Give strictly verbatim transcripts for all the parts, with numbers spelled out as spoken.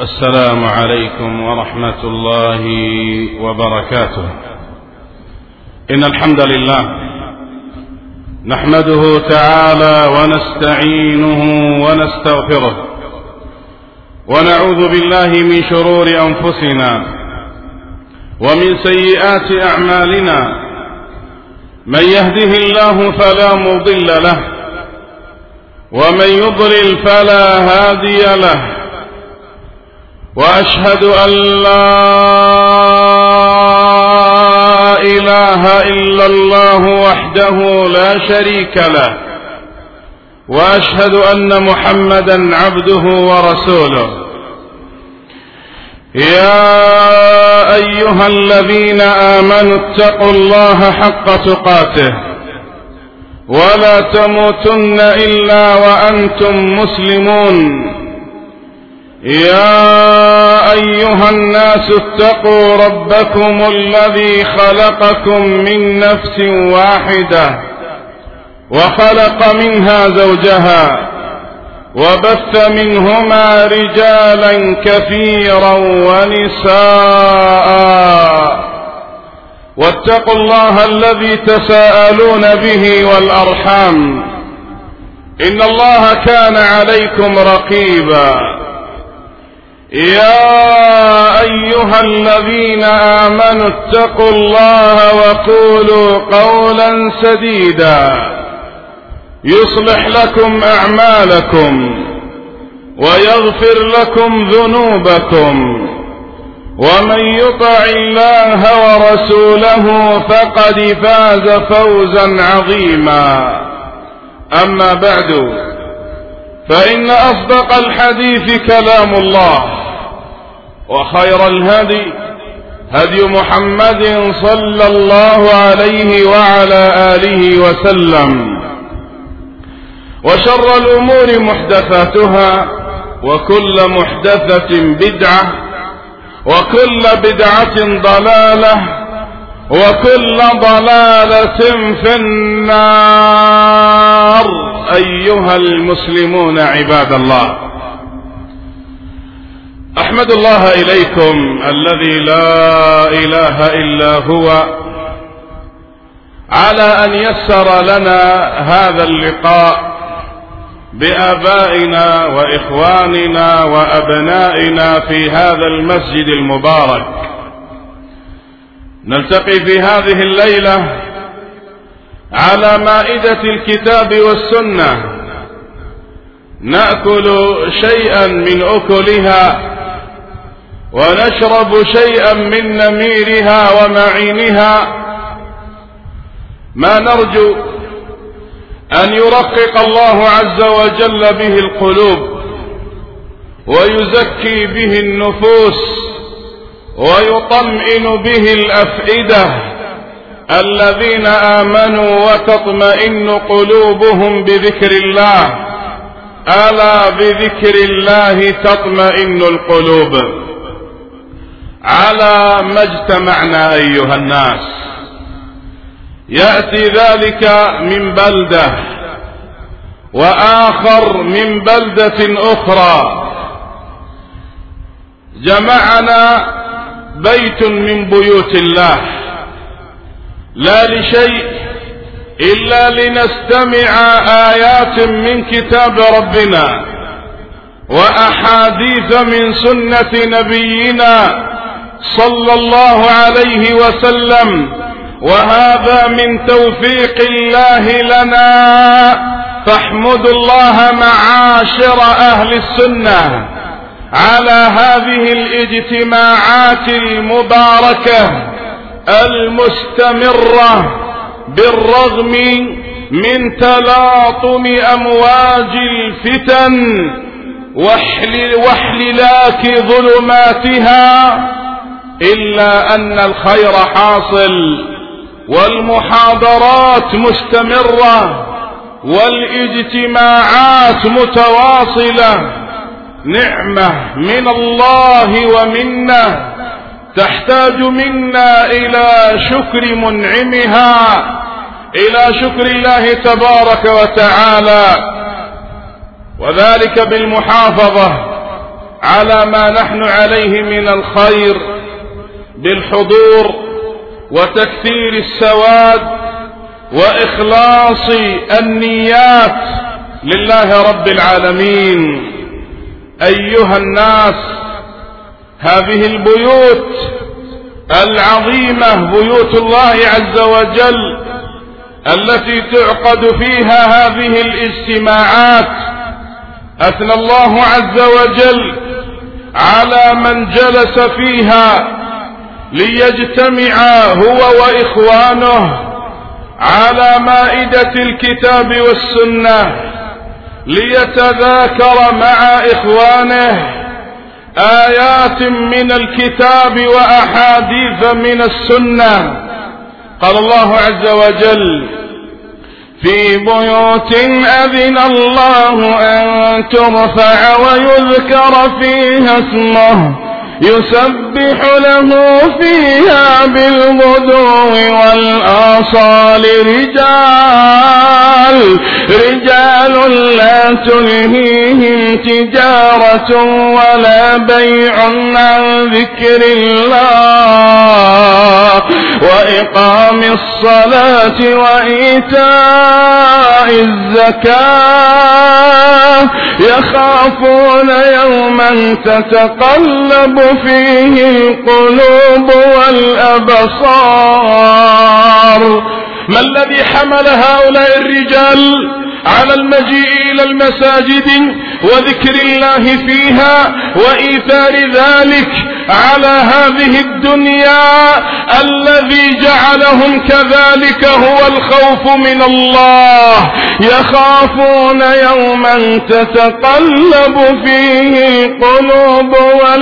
السلام عليكم ورحمة الله وبركاته. إن الحمد لله نحمده تعالى ونستعينه ونستغفره، ونعوذ بالله من شرور أنفسنا ومن سيئات أعمالنا. من يهده الله فلا مضل له، ومن يضلل فلا هادي له، وأشهد أن لا إله إلا الله وحده لا شريك له، وأشهد أن محمدا عبده ورسوله. يا أيها الذين آمنوا اتقوا الله حق تقاته ولا تموتن إلا وأنتم مسلمون. يا أيها الناس اتقوا ربكم الذي خلقكم من نفس واحدة وخلق منها زوجها وبث منهما رجالا كثيرا ونساء، واتقوا الله الذي تساءلون به والأرحام، إن الله كان عليكم رقيبا. يا أيها الذين آمنوا اتقوا الله وقولوا قولا سديدا يصلح لكم أعمالكم ويغفر لكم ذنوبكم، ومن يطع الله ورسوله فقد فاز فوزا عظيما. أما بعد، فإن أصدق الحديث كلام الله، وخير الهدي هدي محمد صلى الله عليه وعلى آله وسلم، وشر الأمور محدثاتها، وكل محدثة بدعة، وكل بدعة ضلالة، وكل ضلالة في النار. أيها المسلمون عباد الله، أحمد الله إليكم الذي لا إله إلا هو على أن يسر لنا هذا اللقاء بآبائنا وإخواننا وأبنائنا في هذا المسجد المبارك. نلتقي في هذه الليلة على مائدة الكتاب والسنة، نأكل شيئا من أكلها، ونشرب شيئا من نميرها ومعينها، ما نرجو أن يرقق الله عز وجل به القلوب، ويزكي به النفوس، ويطمئن به الأفئدة الذين آمنوا وتطمئن قلوبهم بذكر الله. ألا بذكر الله تطمئن القلوب. على ما اجتمعنا أيها الناس، يأتي ذلك من بلدة، وآخر من بلدة أخرى. جمعنا بيت من بيوت الله، لا لشيء إلا لنستمع آيات من كتاب ربنا وأحاديث من سنة نبينا صلى الله عليه وسلم، وهذا من توفيق الله لنا. فاحمدوا الله معاشر أهل السنة على هذه الاجتماعات المباركة المستمرة، بالرغم من تلاطم أمواج الفتن واحللاك ظلماتها، إلا أن الخير حاصل، والمحاضرات مستمرة، والاجتماعات متواصلة. نعمة من الله ومنه تحتاج منا إلى شكر منعمها، إلى شكر الله تبارك وتعالى، وذلك بالمحافظة على ما نحن عليه من الخير بالحضور وتكثير السواد وإخلاص النيات لله رب العالمين. أيها الناس، هذه البيوت العظيمة بيوت الله عز وجل التي تعقد فيها هذه الاجتماعات، أثنى الله عز وجل على من جلس فيها ليجتمع هو وإخوانه على مائدة الكتاب والسنة ليتذاكر مع إخوانه آيات من الكتاب وأحاديث من السنة. قال الله عز وجل: في بيوت أذن الله أن ترفع ويذكر فيها اسمه يسبح له فيها بالغدو والآصال رجال رجال لا تلهيهم تجارة ولا بيع عن ذكر الله وإقام الصلاة وإيتاء الزكاة يخافون يوما تتقلب فيه القلوب والأبصار. ما الذي حمل هؤلاء الرجال على المجيء إلى المساجد وذكر الله فيها وإيثار ذلك على هذه الدنيا؟ الذي جعلهم كذلك هو الخوف من الله، يخافون يوما تتقلب فيه القلوب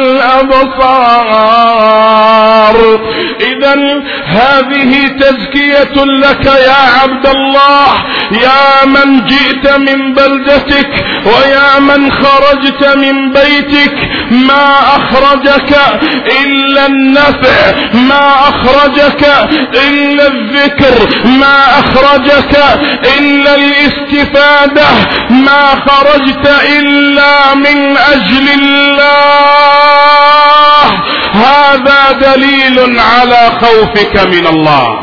والأبصار. إذن هذه تزكية لك يا عبد الله، يا من جئت من بلدتك ويا من خرجت من بيتك. ما أخرجك إلا النفع، ما أخرجك إلا الذكر، ما أخرجك إلا الاستفادة، ما خرجت إلا من أجل الله. هذا دليل على خوفك من الله.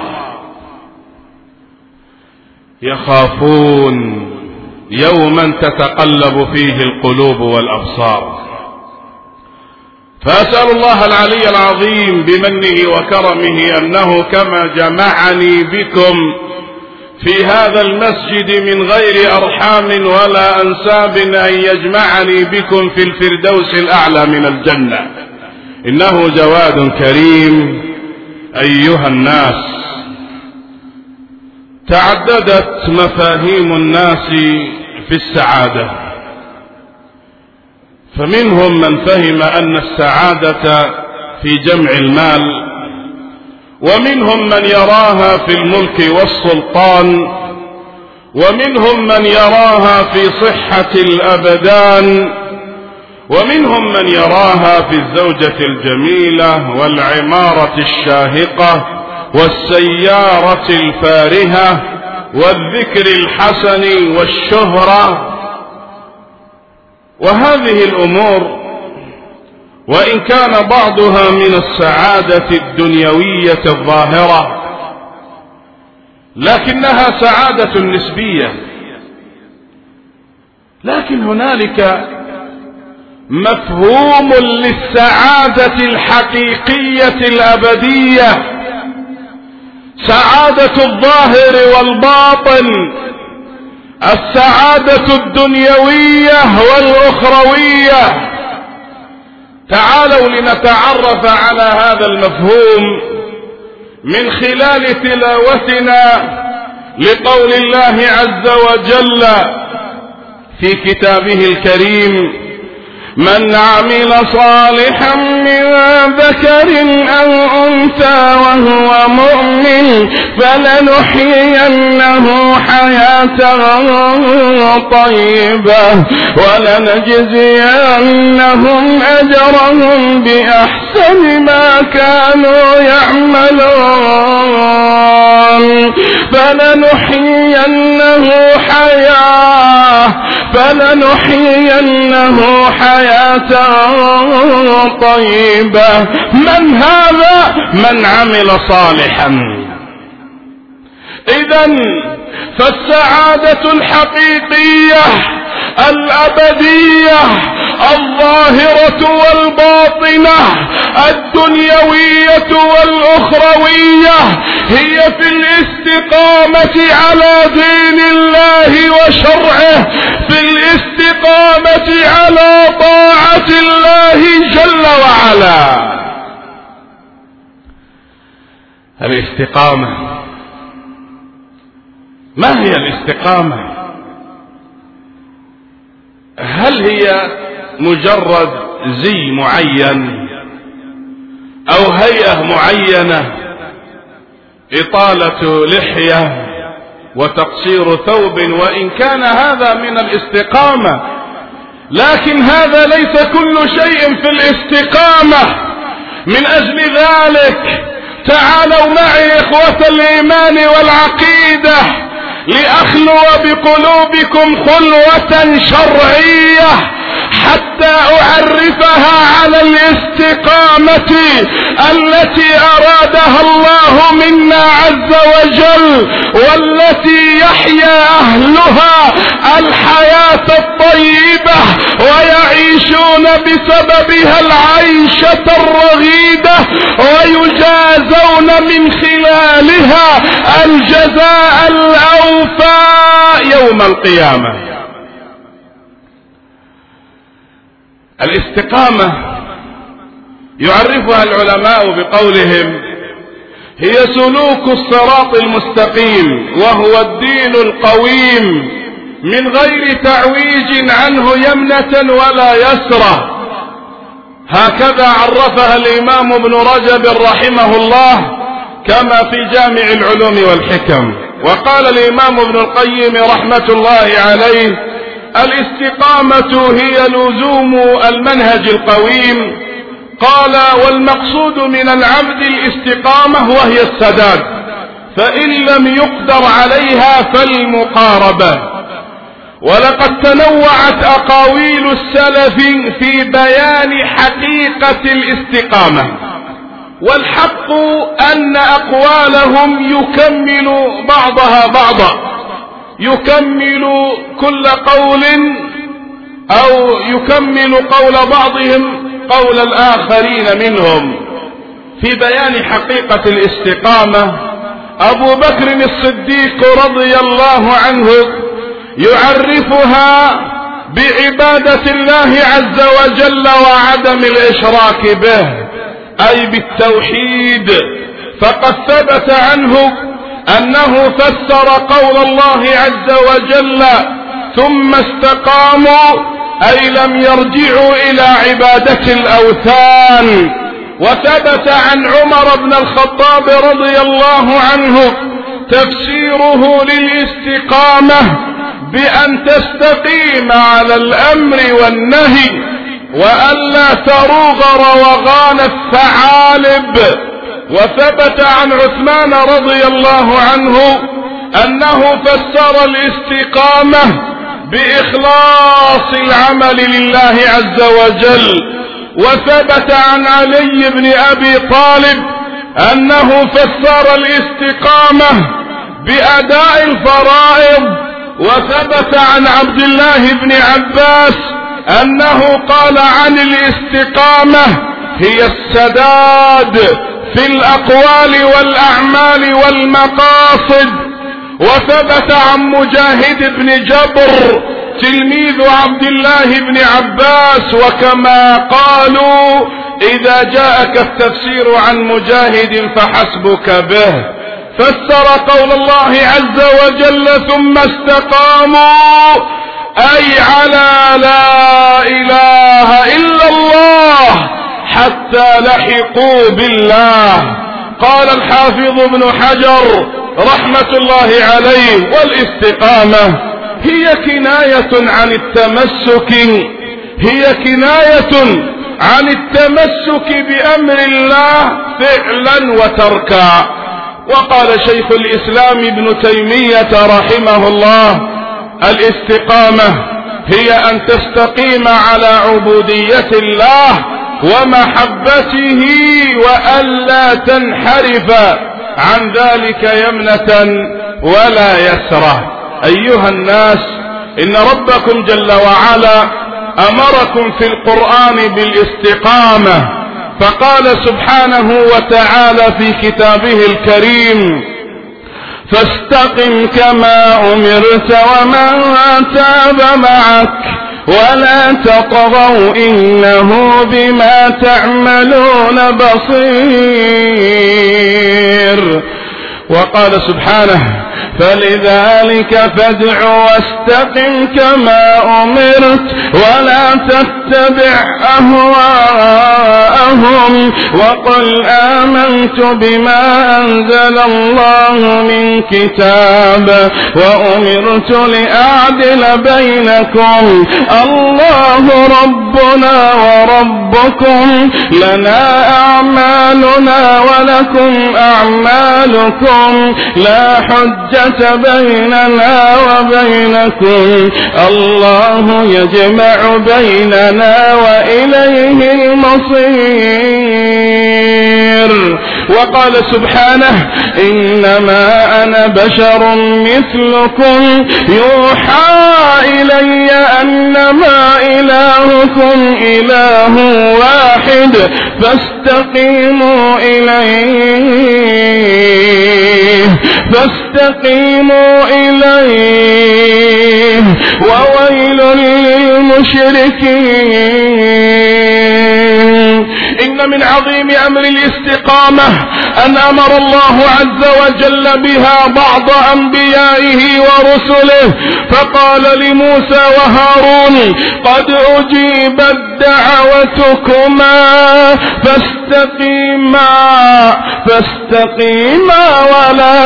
يخافون يوما تتقلب فيه القلوب والأبصار. فأسأل الله العلي العظيم بمنه وكرمه أنه كما جمعني بكم في هذا المسجد من غير أرحام ولا أنساب أن يجمعني بكم في الفردوس الأعلى من الجنة، إنه جواد كريم. أيها الناس، تعددت مفاهيم الناس في السعادة، فمنهم من فهم أن السعادة في جمع المال، ومنهم من يراها في الملك والسلطان، ومنهم من يراها في صحة الأبدان، ومنهم من يراها في الزوجة الجميلة والعمارة الشاهقة والسيارة الفارهة والذكر الحسن والشهرة. وهذه الأمور وإن كان بعضها من السعادة الدنيوية الظاهرة، لكنها سعادة نسبية. لكن هنالك مفهوم للسعادة الحقيقية الأبدية، سعادة الظاهر والباطن، السعادة الدنيوية والأخروية. تعالوا لنتعرف على هذا المفهوم من خلال تلاوتنا لقول الله عز وجل في كتابه الكريم: من عمل صالحا من ذكر أو أنثى وهو مؤمن فلنحيينه حياة طيبة ولنجزينهم أجرهم بأحسن ما كانوا يعملون. فلنحيينه حياة فلنحيينه حياة طيبة. من هذا؟ من عمل صالحا. إذن فالسعادة الحقيقية الأبدية الظاهرة والباطنة الدنيوية والأخروية هي في الاستقامة على دين الله وشرعه، في الاستقامة على طاعة الله جل وعلا. الاستقامة، ما هي الاستقامة؟ هل هي مجرد زي معين أو هيئة معينة، إطالة لحية وتقصير ثوب؟ وإن كان هذا من الاستقامة، لكن هذا ليس كل شيء في الاستقامة. من أجل ذلك تعالوا معي إخوة الإيمان والعقيدة لأخلو بقلوبكم خلوة شرعية حتى أعرفها على الاستقامة التي أرادها الله منا عز وجل، والتي يحيا أهلها الحياة الطيبة ويعيشون بسببها العيشة الرغيدة ويجازون من خلالها الجزاء الأوفى يوم القيامة. الاستقامة يعرفها العلماء بقولهم: هي سلوك الصراط المستقيم، وهو الدين القويم من غير تعويج عنه يمنة ولا يسرة. هكذا عرفها الإمام ابن رجب رحمه الله كما في جامع العلوم والحكم. وقال الإمام ابن القيم رحمة الله عليه: الاستقامة هي لزوم المنهج القويم. قال: والمقصود من العبد الاستقامة وهي السداد، فإن لم يقدر عليها فالمقاربة. ولقد تنوعت أقاويل السلف في بيان حقيقة الاستقامة، والحق أن أقوالهم يكمل بعضها بعضا، يكمل كل قول أو يكمل قول بعضهم قول الآخرين منهم. في بيان حقيقة الاستقامة أبو بكر الصديق رضي الله عنه يعرفها بعبادة الله عز وجل وعدم الإشراك به، أي بالتوحيد. فقد ثبت عنه أنه فسر قول الله عز وجل: ثم استقاموا، أي لم يرجعوا إلى عبادة الأوثان. وثبت عن عمر بن الخطاب رضي الله عنه تفسيره للاستقامة بأن تستقيم على الأمر والنهي، وألا تروغ روغان الثعالب. وثبت عن عثمان رضي الله عنه أنه فسر الاستقامة بإخلاص العمل لله عز وجل. وثبت عن علي بن أبي طالب أنه فسر الاستقامة بأداء الفرائض. وثبت عن عبد الله بن عباس أنه قال عن الاستقامة: هي السداد في الأقوال والأعمال والمقاصد. وثبت عن مجاهد بن جبر تلميذ عبد الله بن عباس، وكما قالوا: إذا جاءك التفسير عن مجاهد فحسبك به. فسر قول الله عز وجل: ثم استقاموا، أي على لا إله إلا الله حتى لحقوا بالله. قال الحافظ ابن حجر رحمة الله عليه: والاستقامة هي كناية عن التمسك هي كناية عن التمسك بأمر الله فعلا وتركا. وقال شيخ الإسلام ابن تيمية رحمه الله: الاستقامة هي أن تستقيم على عبودية الله ومحبته وألا تنحرف عن ذلك يمنة ولا يسرة. أيها الناس، إن ربكم جل وعلا أمركم في القرآن بالاستقامة، فقال سبحانه وتعالى في كتابه الكريم: فاستقم كما أمرت ومن تاب معك ولا تطغوا إنه بما تعملون بصير. وقال سبحانه: فلذلك فادع واستقم كما أمرت ولا تتبع أهواءهم وقل آمنت بما أنزل الله من كتاب وأمرت لأعدل بينكم الله ربنا وربكم لنا أعمالنا ولكم أعمالكم لا حجة بيننا وبينكم الله يجمع بيننا وإليه المصير. وقال سبحانه: إنما أنا بشر مثلكم يوحى إلي أنما إلهكم إله واحد فاستقيموا إليه فاستقيموا إليه وويل للمشركين. إن من عظيم أمر الاستقامة أن أمر الله عز وجل بها بعض أنبيائه ورسله، فقال لموسى وهارون: قد أجيبت دعوتكما فاستقيما فاستقيما ولا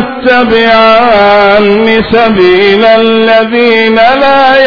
تتبعان سبيل الذين لا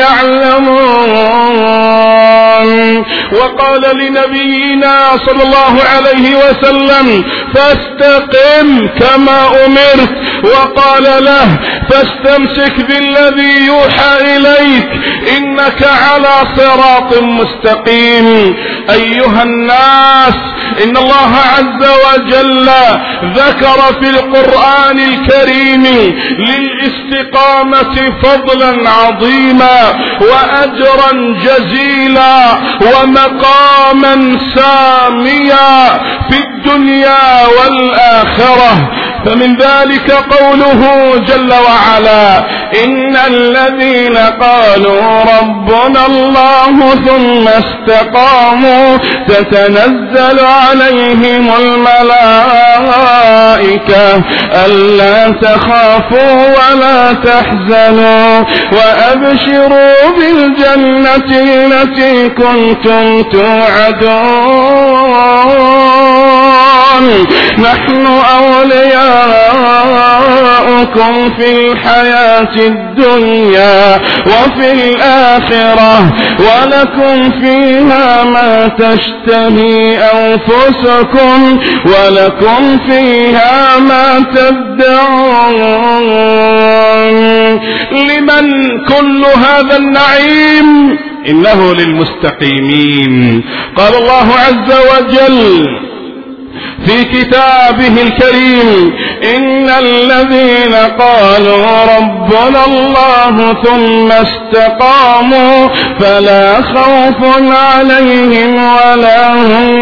يعلمون. وقال لنبينا صلى الله عليه وسلم: فاستقم كما أمرت، وقال له: فاستمسك بالذي يوحى إليك إنك على صراط مستقيم. أيها الناس، إن الله عز وجل ذكر في القرآن الكريم للاستقامة فضلا عظيما وأجرا جزيلا ومقاما ساميا في الدنيا والآخرة. فمن ذلك قوله جل وعلا: إن الذين قالوا ربنا الله ثم استقاموا تتنزل عليهم الملائكة ألا تخافوا ولا تحزنوا وأبشروا بالجنة التي كنتم توعدون نحن أولياؤكم في الحياة الدنيا وفي الآخرة ولكم فيها ما تشتهي أنفسكم ولكم فيها ما تدعون. لمن كل هذا النعيم؟ إنه للمستقيمين. قال الله عز وجل في كتابه الكريم: إن الذين قالوا ربنا الله ثم استقاموا فلا خوف عليهم ولا هم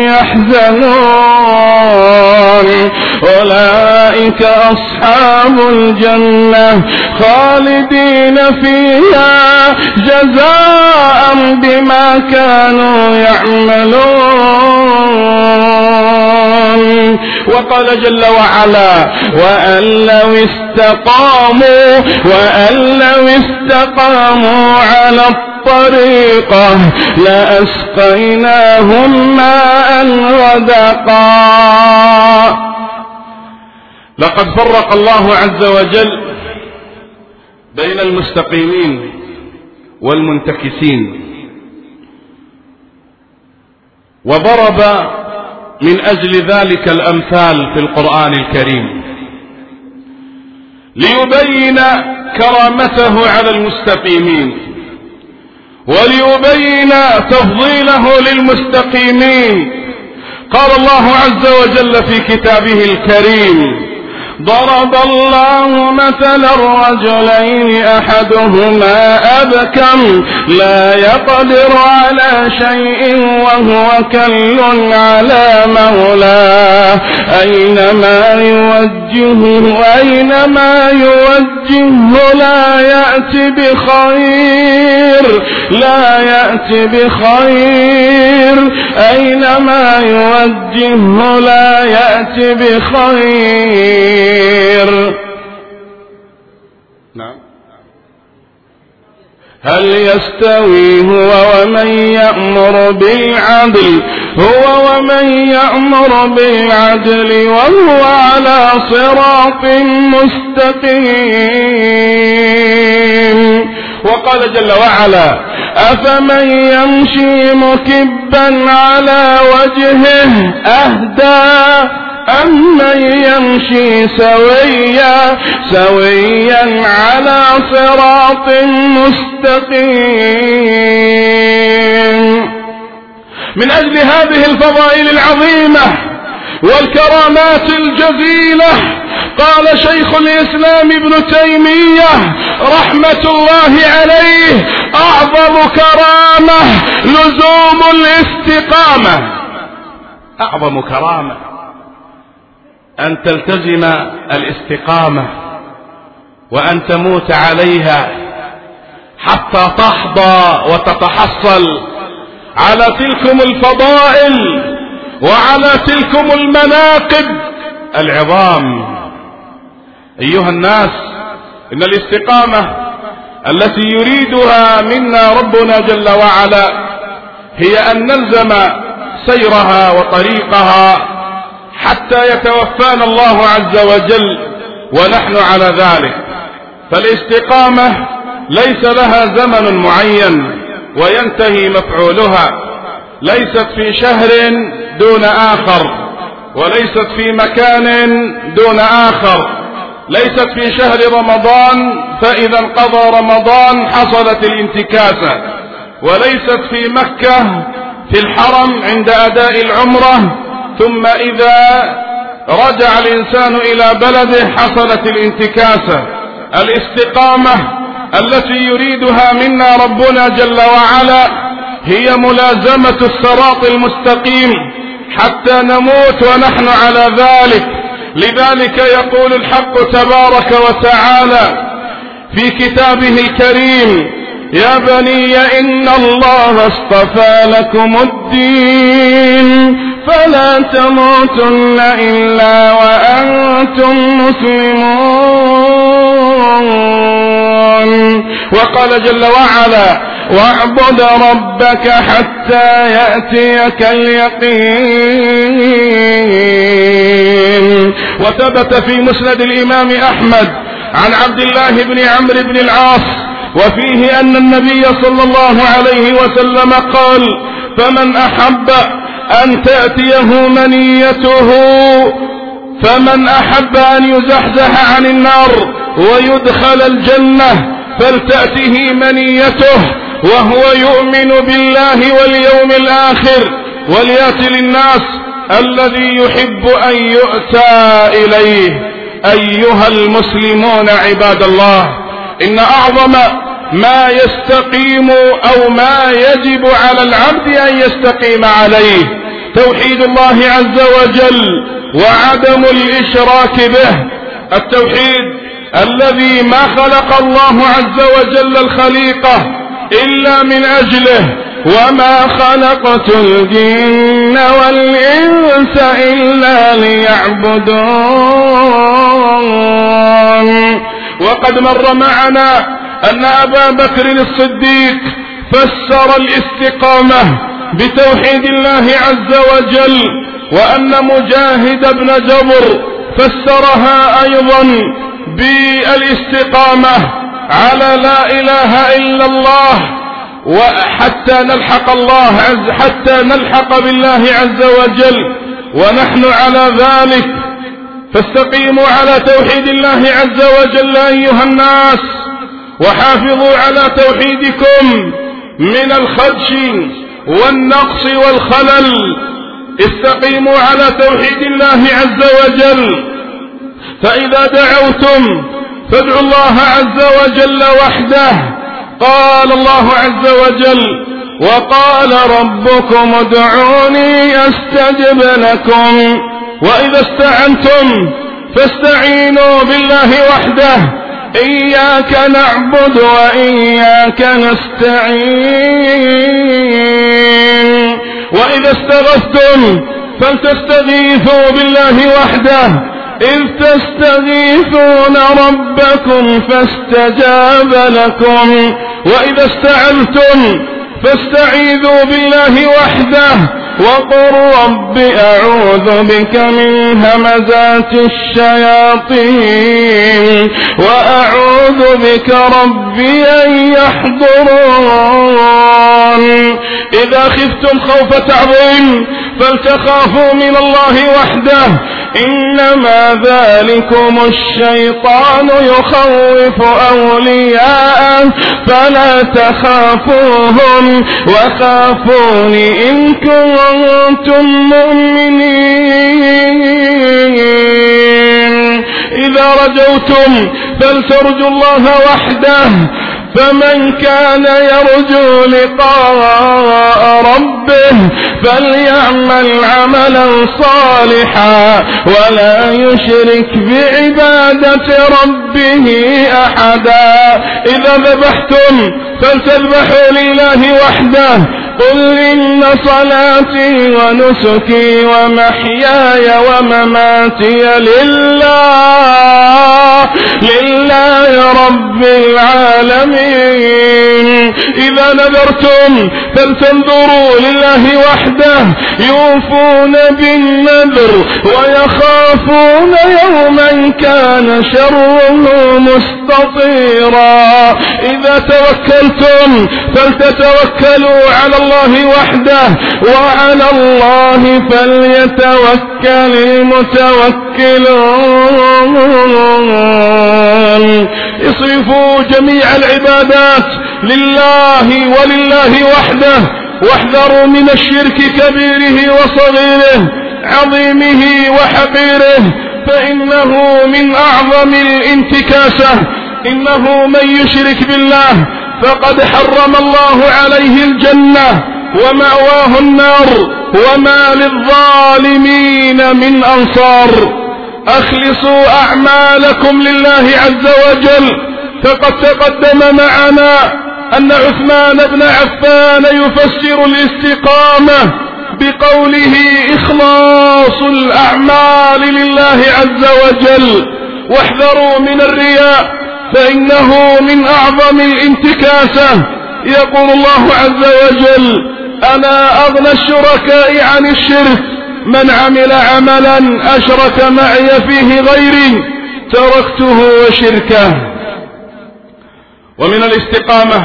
يحزنون أولئك أصحاب الجنة خالدين فيها جزاء بما كانوا يعملون. وقال جل وعلا: وأن لو استقاموا وأن لو استقاموا على الطريقة لأسقيناهم ماء غدقا. لقد فرق الله عز وجل بين المستقيمين والمنتكسين، وضرب من أجل ذلك الأمثال في القرآن الكريم ليبين كرامته على المستقيمين. وليبين تفضيله للمستقيمين. قال الله عز وجل في كتابه الكريم: ضرب الله مثلا رجلين أحدهما أبكم لا يقدر على شيء وهو كل على مولاه أينما يوجهه أينما يوجهه لا يأتي بخير لا يأتي بخير أينما يوجهه لا يأتي بخير. نعم. هل يستوي هو ومن يأمر بالعدل هو ومن يأمر بالعدل وهو على صراط مستقيم. وقال جل وعلا: أفمن يمشي مكبا على وجهه أهدى أمن يمشي سويا سويا على صراط مستقيم. من أجل هذه الفضائل العظيمة والكرامات الجزيلة قال شيخ الإسلام ابن تيمية رحمة الله عليه: أعظم كرامة لزوم الاستقامة. أعظم كرامة أن تلتزم الاستقامة وأن تموت عليها حتى تحظى وتتحصل على تلكم الفضائل وعلى تلكم المناقب العظام. أيها الناس، إن الاستقامة التي يريدها منا ربنا جل وعلا هي أن نلزم سيرها وطريقها حتى يتوفانا الله عز وجل ونحن على ذلك. فالاستقامة ليس لها زمن معين وينتهي مفعولها، ليست في شهر دون آخر، وليست في مكان دون آخر، ليست في شهر رمضان فإذا انقضى رمضان حصلت الانتكاسة، وليست في مكة في الحرم عند أداء العمرة ثم إذا رجع الإنسان إلى بلده حصلت الانتكاسة. الاستقامة التي يريدها منا ربنا جل وعلا هي ملازمة الصراط المستقيم حتى نموت ونحن على ذلك. لذلك يقول الحق تبارك وتعالى في كتابه الكريم: يا بني إن الله اصطفى لكم الدين فلا تموتن إلا وأنتم مسلمون. وقال جل وعلا: واعبد ربك حتى يأتيك اليقين. وثبت في مسند الإمام أحمد عن عبد الله بن عمرو بن العاص وفيه أن النبي صلى الله عليه وسلم قال: فمن أحب أن تأتيه منيته فمن أحب أن يزحزح عن النار ويدخل الجنة فلتأته منيته وهو يؤمن بالله واليوم الآخر وليأتي للناس الذي يحب أن يؤتى إليه. أيها المسلمون عباد الله، إن أعظم ما يستقيم أو ما يجب على العبد أن يستقيم عليه توحيد الله عز وجل وعدم الإشراك به. التوحيد الذي ما خلق الله عز وجل الخليقة إلا من أجله: وما خلقت الجن والإنس إلا ليعبدون. وقد مر معنا أن أبا بكر الصديق فسر الاستقامة بتوحيد الله عز وجل، وأن مجاهد بن جبر فسرها أيضا بالاستقامة على لا إله إلا الله، وحتى نلحق الله عز حتى نلحق بالله عز وجل ونحن على ذلك. فاستقيموا على توحيد الله عز وجل أيها الناس، وحافظوا على توحيدكم من الخدش والنقص والخلل. استقيموا على توحيد الله عز وجل. فإذا دعوتم فادعوا الله عز وجل وحده. قال الله عز وجل: وقال ربكم ادعوني أستجب لكم. وإذا استعنتم فاستعينوا بالله وحده. إياك نعبد وإياك نستعين. وإذا استغثتم فلتستغيثوا بالله وحده، إذ تستغيثون ربكم فاستجاب لكم. وإذا استعذتم فاستعيذوا بالله وحده، وقل رب أعوذ بك من همزات الشياطين وأعوذ بك ربي أن يحضرون. إذا خفتم خوف تعظيم فلتخافوا من الله وحده، إنما ذلكم الشيطان يخوف أولياءه فلا تخافوهم وخافون إن كنتم مؤمنين. إذا رجوتم فلترجوا الله وحده، فمن كان يرجو لقاء ربه فليعمل عملا صالحا ولا يشرك بعبادة ربه أحدا. إذا ذبحتم فلتذبحوا لله وحده، قل إن صلاتي ونسكي ومحياي ومماتي لله لله رب العالمين. إذا نذرتم فلتنذروا لله وحده، يوفون بالنذر ويخافون يوما كان شره مستطيرا. إذا توكلتم فلتتوكلوا على الله وحده، وعلى الله فليتوكل المتوكلون. اصرفوا جميع العبادات لله ولله وحده، واحذروا من الشرك كبيره وصغيره، عظيمه وحقيره، فإنه من أعظم الانتكاسة. إنه من يشرك بالله فقد حرم الله عليه الجنة ومأواه النار وما للظالمين من أنصار. أخلصوا أعمالكم لله عز وجل، فقد تقدم معنا أن عثمان بن عفان يفسر الاستقامة بقوله إخلاص الأعمال لله عز وجل. واحذروا من الرياء فإنه من أعظم الانتكاسة. يقول الله عز وجل: أنا أغنى الشركاء عن الشرك، من عمل عملا أشرك معي فيه غيري تركته وشركه. ومن الاستقامة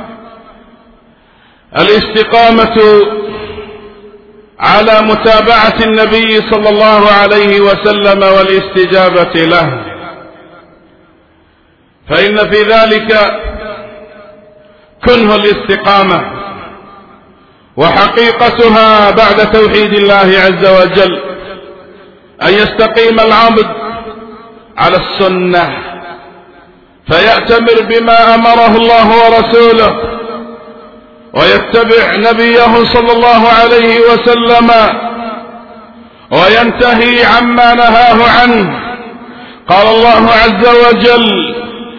الاستقامة على متابعة النبي صلى الله عليه وسلم والاستجابة له، فإن في ذلك كنه الاستقامة، وحقيقتها بعد توحيد الله عز وجل أن يستقيم العبد على السنة فيأتمر بما أمره الله ورسوله، ويتبع نبيه صلى الله عليه وسلم، وينتهي عما نهاه عنه. قال الله عز وجل: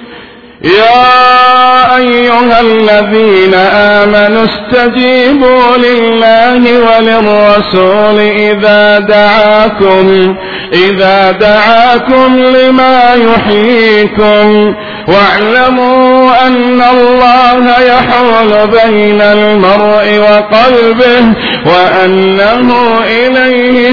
يا أيها الذين آمنوا استجيبوا لله وللرسول إذا دعاكم إذا دعاكم لما يحييكم واعلموا أن الله يحول بين المرء وقلبه وأنه إليه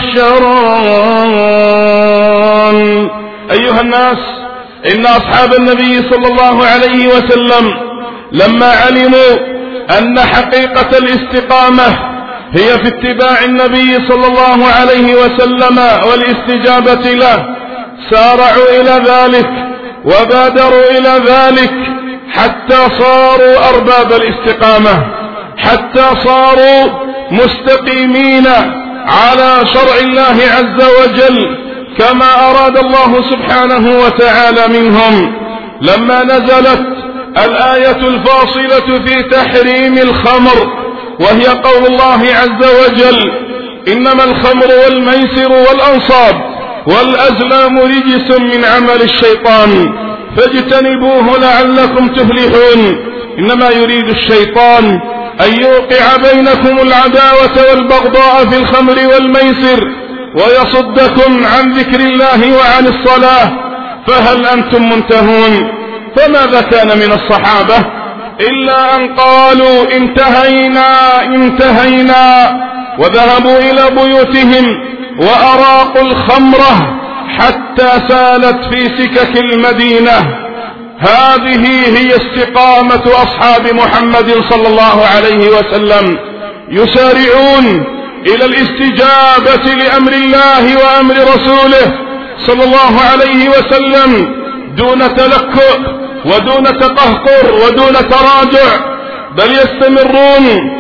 تحشرون. أيها الناس، إن أصحاب النبي صلى الله عليه وسلم لما علموا أن حقيقة الاستقامة هي في اتباع النبي صلى الله عليه وسلم والاستجابة له سارعوا إلى ذلك وبادروا إلى ذلك، حتى صاروا أرباب الاستقامة، حتى صاروا مستقيمين على شرع الله عز وجل كما أراد الله سبحانه وتعالى منهم. لما نزلت الآية الفاصلة في تحريم الخمر، وهي قول الله عز وجل: إنما الخمر والميسر والأنصاب والأزلام رجس من عمل الشيطان فاجتنبوه لعلكم تفلحون. إنما يريد الشيطان أن يوقع بينكم العداوة والبغضاء في الخمر والميسر ويصدكم عن ذكر الله وعن الصلاة، فهل أنتم منتهون؟ فماذا كان من الصحابة إلا أن قالوا: انتهينا انتهينا، وذهبوا إلى بيوتهم وأراقوا الخمرة حتى سالت في سكك المدينة. هذه هي استقامة أصحاب محمد صلى الله عليه وسلم، يسارعون إلى الاستجابة لأمر الله وأمر رسوله صلى الله عليه وسلم دون تلكؤ ودون تقهقر ودون تراجع، بل يستمرون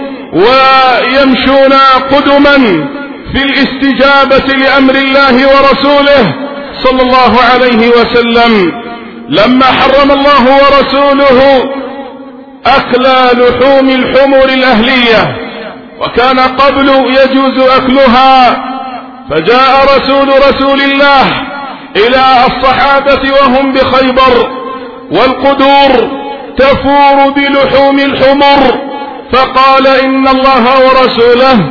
ويمشون قدما في الاستجابة لأمر الله ورسوله صلى الله عليه وسلم. لما حرم الله ورسوله أكل لحوم الحمر الأهلية، وكان قبل يجوز أكلها، فجاء رسول رسول الله إلى الصحابة وهم بخيبر والقدور تفور بلحوم الحمر، فقال: إن الله ورسوله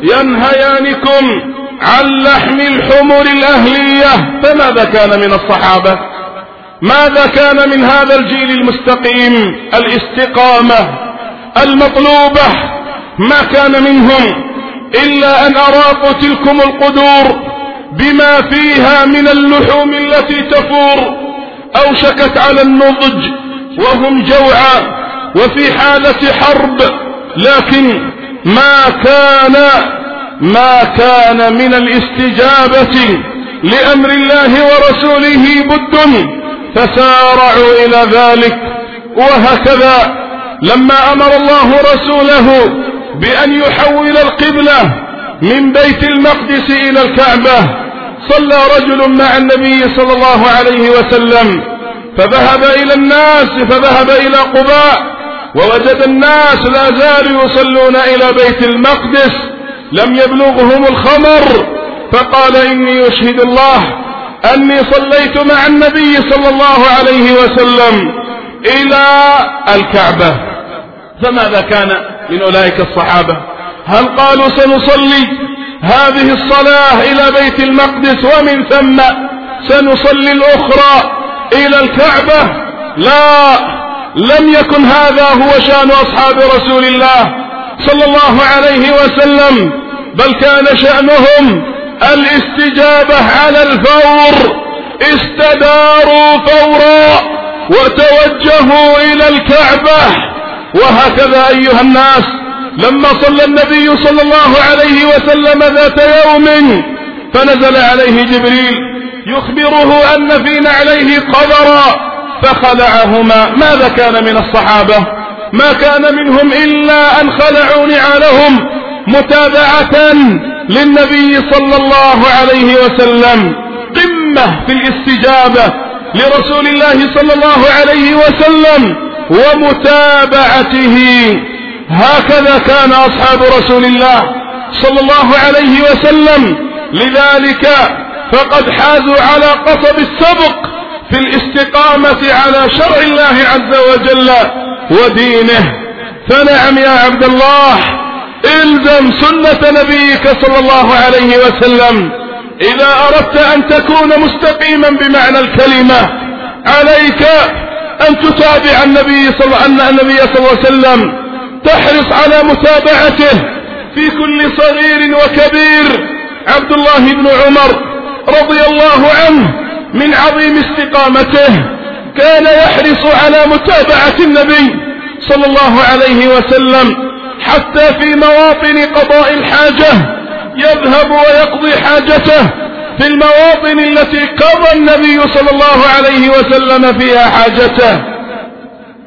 ينهيانكم عن لحم الحمر الأهلية. فماذا كان من الصحابة؟ ماذا كان من هذا الجيل المستقيم الاستقامة المطلوبة؟ ما كان منهم إلا أن أراقوا تلكم القدور بما فيها من اللحوم التي تفور أوشكت على النضج وهم جوعى وفي حالة حرب، لكن ما كان ما كان من الاستجابة لأمر الله ورسوله بد، فسارعوا إلى ذلك. وهكذا لما أمر الله رسوله بأن يحول القبلة من بيت المقدس إلى الكعبة، صلى رجل مع النبي صلى الله عليه وسلم فذهب إلى الناس فذهب إلى قباء ووجد الناس لا زالوا يصلون إلى بيت المقدس، لم يبلغهم الخمر، فقال: إني أشهد الله أني صليت مع النبي صلى الله عليه وسلم إلى الكعبة. فماذا كان من أولئك الصحابة؟ هل قالوا سنصلي هذه الصلاة إلى بيت المقدس ومن ثم سنصلي الأخرى إلى الكعبة؟ لا، لم يكن هذا هو شأن أصحاب رسول الله صلى الله عليه وسلم، بل كان شأنهم الاستجابة على الفور، استداروا فورا وتوجهوا إلى الكعبة. وهكذا أيها الناس، لما صلى النبي صلى الله عليه وسلم ذات يوم فنزل عليه جبريل يخبره أن في نعليه قذرا فخلعهما. ماذا كان من الصحابة؟ ما كان منهم إلا أن خلعوا نعالهم متابعة للنبي صلى الله عليه وسلم، قمة في الاستجابة لرسول الله صلى الله عليه وسلم ومتابعته. هكذا كان أصحاب رسول الله صلى الله عليه وسلم، لذلك فقد حازوا على قصب السبق في الاستقامة على شرع الله عز وجل ودينه. فنعم يا عبد الله، الزم سنة نبيك صلى الله عليه وسلم إذا أردت أن تكون مستقيما بمعنى الكلمة. عليك أن تتابع النبي صلى الله عليه وسلم، تحرص على متابعته في كل صغير وكبير. عبد الله بن عمر رضي الله عنه من عظيم استقامته كان يحرص على متابعة النبي صلى الله عليه وسلم، حتى في مواطن قضاء الحاجة يذهب ويقضي حاجته في المواطن التي قضى النبي صلى الله عليه وسلم فيها حاجته.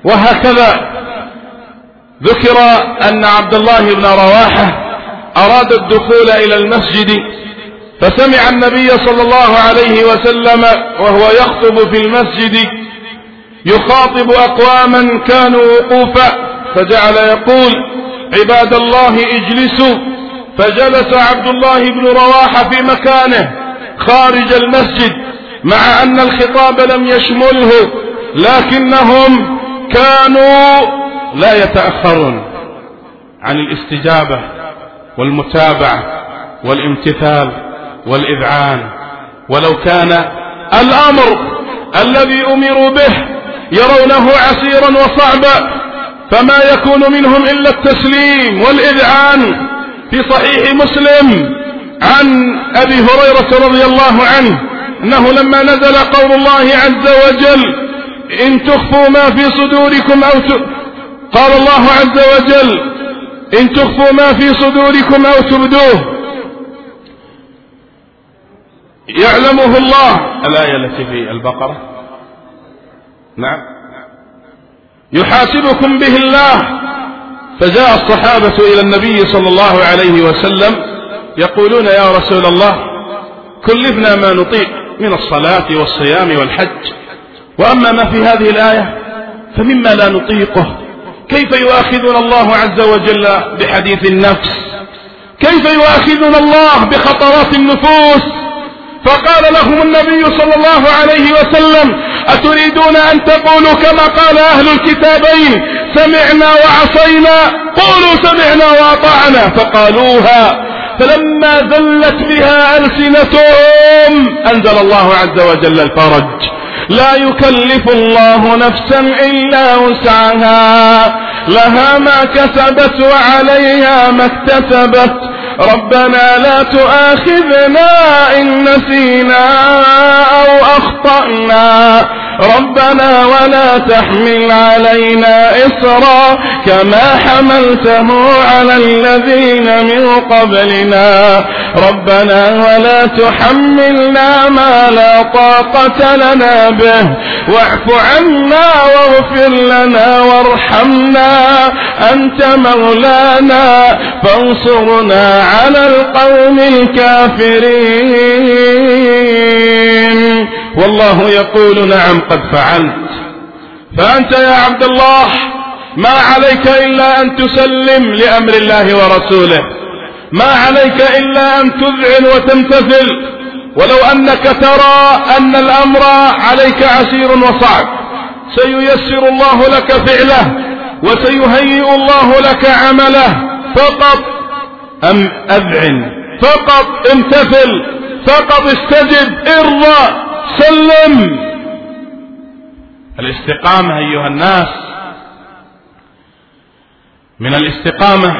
وهكذا ذكر أن عبد الله بن رواحة أراد الدخول إلى المسجد فسمع النبي صلى الله عليه وسلم وهو يخطب في المسجد يخاطب أقواما كانوا وقوفا، فجعل يقول: عباد الله اجلسوا. فجلس عبد الله بن رواحة في مكانه خارج المسجد، مع أن الخطاب لم يشمله، لكنهم كانوا لا يتأخرون عن الاستجابة والمتابعة والامتثال والإذعان، ولو كان الأمر الذي أمروا به يرونه عسيرا وصعبا فما يكون منهم إلا التسليم والإذعان. في صحيح مسلم عن أبي هريرة رضي الله عنه أنه لما نزل قول الله عز وجل: إن تخفوا ما في صدوركم أو ت... قال الله عز وجل: إن تخفوا ما في صدوركم أو تبدوه يعلمه الله. الآية التي في البقرة، نعم، يحاسبكم به الله. فجاء الصحابة إلى النبي صلى الله عليه وسلم يقولون: يا رسول الله، كلفنا ما نطيق من الصلاة والصيام والحج، وأما ما في هذه الآية فمما لا نطيقه. كيف يؤاخذنا الله عز وجل بحديث النفس؟ كيف يؤاخذنا الله بخطرات النفوس؟ فقال لهم النبي صلى الله عليه وسلم: أتريدون أن تقولوا كما قال أهل الكتابين: سمعنا وعصينا؟ قولوا سمعنا وأطعنا. فقالوها، فلما ذلت بها ألسنتهم أنزل الله عز وجل الفرج: لا يكلف الله نفسا إلا وسعها، لها ما كسبت وعليها ما اكتسبت، ربنا لا تؤاخذنا إن نسينا أو أخطأنا، ربنا ولا تحمل علينا إصرا كما حملته على الذين من قبلنا، ربنا ولا تحملنا ما لا طاقة لنا به، واعف عنا واغفر لنا وارحمنا أنت مولانا فانصرنا على القوم الكافرين. والله يقول: نعم قد فعلت. فأنت يا عبد الله ما عليك إلا أن تسلم لأمر الله ورسوله، ما عليك إلا أن تذعن وتمتثل، ولو أنك ترى أن الأمر عليك عسير وصعب سييسر الله لك فعله وسيهيئ الله لك عمله. فقط أم أذعن، فقط امتثل، فقط استجب، ارضى، سلم. الاستقامة أيها الناس، من الاستقامة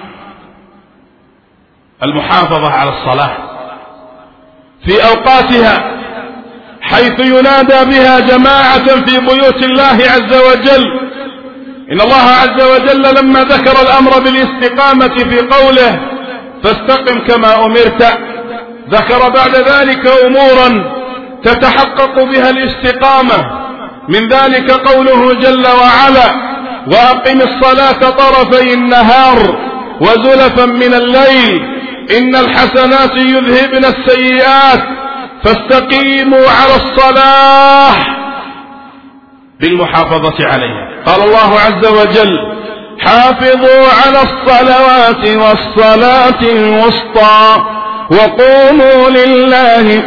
المحافظة على الصلاة في أوقاتها، حيث ينادى بها جماعة في بيوت الله عز وجل. إن الله عز وجل لما ذكر الأمر بالاستقامة في قوله: فاستقم كما أمرت، ذكر بعد ذلك أمورا تتحقق بها الاستقامة، من ذلك قوله جل وعلا: وأقم الصلاة طرفي النهار وزلفا من الليل إن الحسنات يذهبن السيئات فاستقيموا على الصلاة بالمحافظة عليها. قال الله عز وجل: حافظوا على الصلوات والصلاة الوسطى وقوموا لله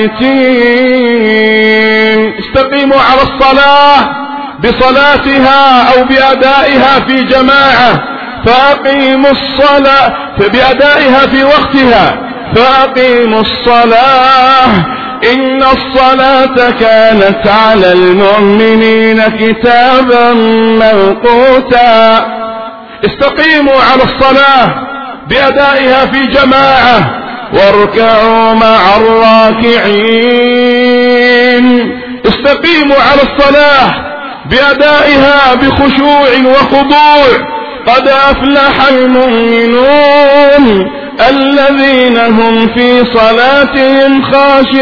قانتين. استقيموا على الصلاة بصلاتها أو بأدائها في جماعة، فأقيموا الصلاة بأدائها في وقتها، فأقيموا الصلاة إن الصلاة كانت على المؤمنين كتابا موقوتا. استقيموا على الصلاة بأدائها في جماعة، واركعوا مع الراكعين. استقيموا على الصلاة بأدائها بخشوع وخضوع. قد أفلح المؤمنون الذين هم في صلاتهم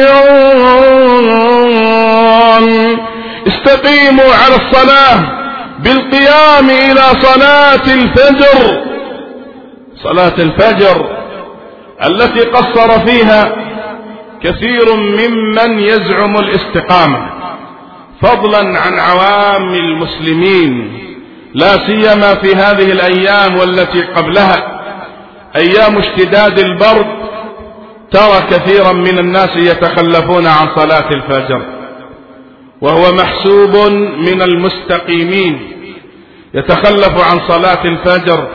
خاشعون. استقيموا على الصلاة بالقيام إلى صلاة الفجر، صلاة الفجر التي قصر فيها كثير ممن يزعم الاستقامة، فضلا عن عوام المسلمين، لا سيما في هذه الأيام والتي قبلها، أيام اشتداد البرد، ترى كثيرا من الناس يتخلفون عن صلاة الفجر، وهو محسوب من المستقيمين، يتخلف عن صلاة الفجر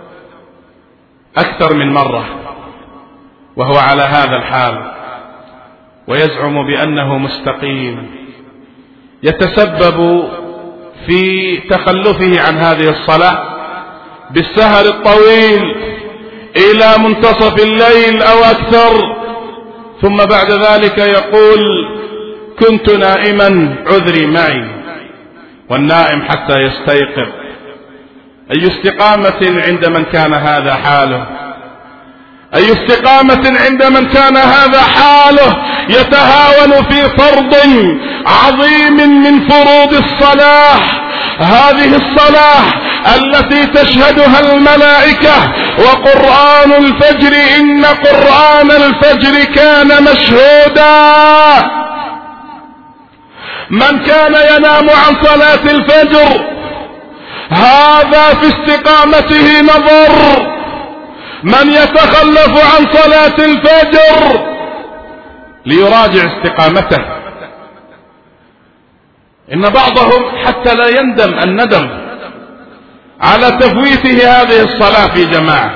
أكثر من مرة وهو على هذا الحال، ويزعم بأنه مستقيم، يتسبب في تخلفه عن هذه الصلاة بالسهر الطويل إلى منتصف الليل أو أكثر، ثم بعد ذلك يقول كنت نائما عذري معي، والنائم حتى يستيقظ. أي استقامة عند من كان هذا حاله، أي استقامة عند من كان هذا حاله، يتهاون في فرض عظيم من فروض الصلاة، هذه الصلاة التي تشهدها الملائكة، وقرآن الفجر إن قرآن الفجر كان مشهودا. من كان ينام عن صلاة الفجر هذا في استقامته نظر، من يتخلف عن صلاة الفجر ليراجع استقامته. إن بعضهم حتى لا يندم الندم على تفويته هذه الصلاة في جماعة،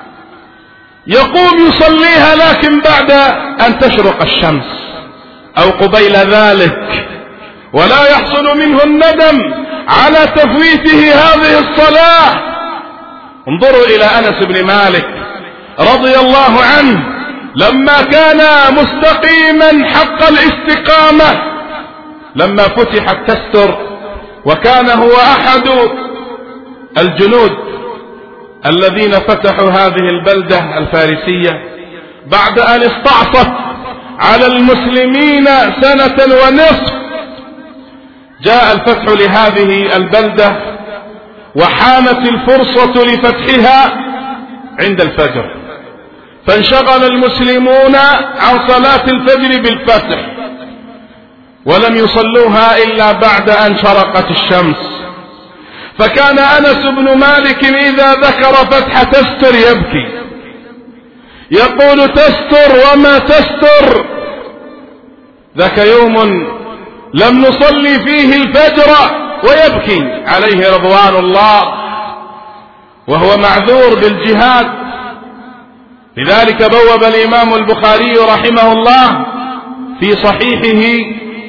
يقوم يصليها لكن بعد أن تشرق الشمس أو قبيل ذلك، ولا يحصل منه الندم على تفويته هذه الصلاة. انظروا إلى أنس بن مالك رضي الله عنه، لما كان مستقيما حق الاستقامة، لما فتحت تستر، وكان هو أحد الجنود الذين فتحوا هذه البلدة الفارسية بعد أن استعصت على المسلمين سنة ونصف، جاء الفتح لهذه البلدة وحانت الفرصة لفتحها عند الفجر، فانشغل المسلمون عن صلاة الفجر بالفتح، ولم يصلوها إلا بعد أن شرقت الشمس. فكان أنس بن مالك إذا ذكر فتح تستر يبكي، يقول تستر وما تستر، ذاك يوم لم نصلي فيه الفجر، ويبكي عليه رضوان الله، وهو معذور بالجهاد. لذلك بوب الإمام البخاري رحمه الله في صحيحه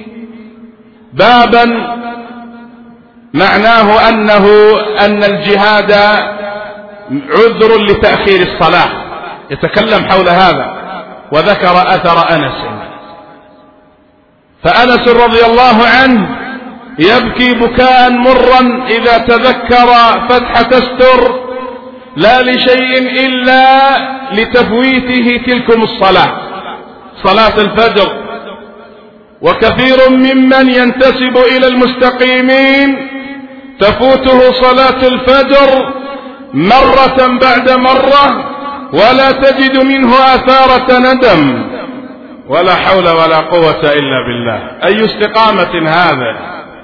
بابا معناه أنه أن الجهاد عذر لتأخير الصلاة، يتكلم حول هذا، وذكر أثر أنس. فأنس رضي الله عنه يبكي بكاء مرا إذا تذكر فتح تستر، لا لشيء إلا لتفويته تلكم الصلاة، صلاة الفجر. وكثير ممن ينتسب إلى المستقيمين تفوته صلاة الفجر مرة بعد مرة، ولا تجد منه آثارة ندم، ولا حول ولا قوة إلا بالله. أي استقامة هذا!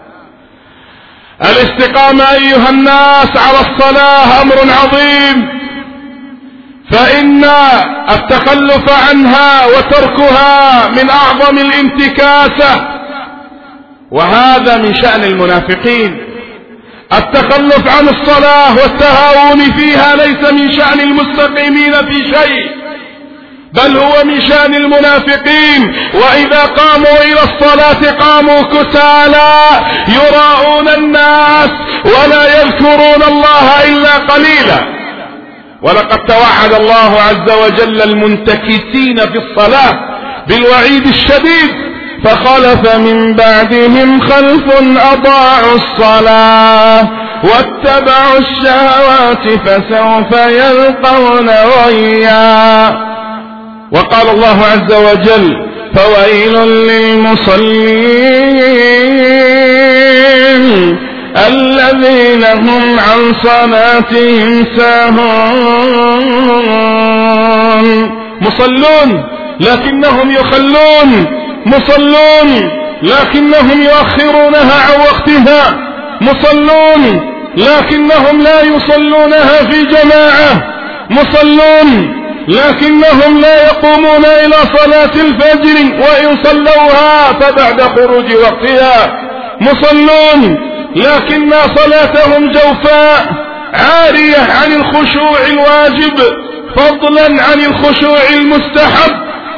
الاستقامة أيها الناس على الصلاة أمر عظيم، فإن التخلف عنها وتركها من أعظم الانتكاسة، وهذا من شأن المنافقين. التخلف عن الصلاة والتهاون فيها ليس من شأن المستقيمين في شيء، بل هو من شأن المنافقين. وإذا قاموا إلى الصلاة قاموا كسالى يراءون الناس ولا يذكرون الله إلا قليلا. ولقد توعد الله عز وجل المنتكسين في الصلاة بالوعيد الشديد: فخلف من بعدهم خلف أضاعوا الصلاة واتبعوا الشهوات فسوف يلقون غيا. وقال الله عز وجل: فويل للمصلين الذين هم عن صلاتهم ساهون. مصلون لكنهم يخلون، مصلون لكنهم يؤخرونها عن وقتها، مصلون لكنهم لا يصلونها في جماعة، مصلون لكنهم لا يقومون إلى صلاة الفجر وإن صلوها فبعد خروج وقتها، مصلون لكن صلاتهم جوفاء عارية عن الخشوع الواجب فضلا عن الخشوع المستحب.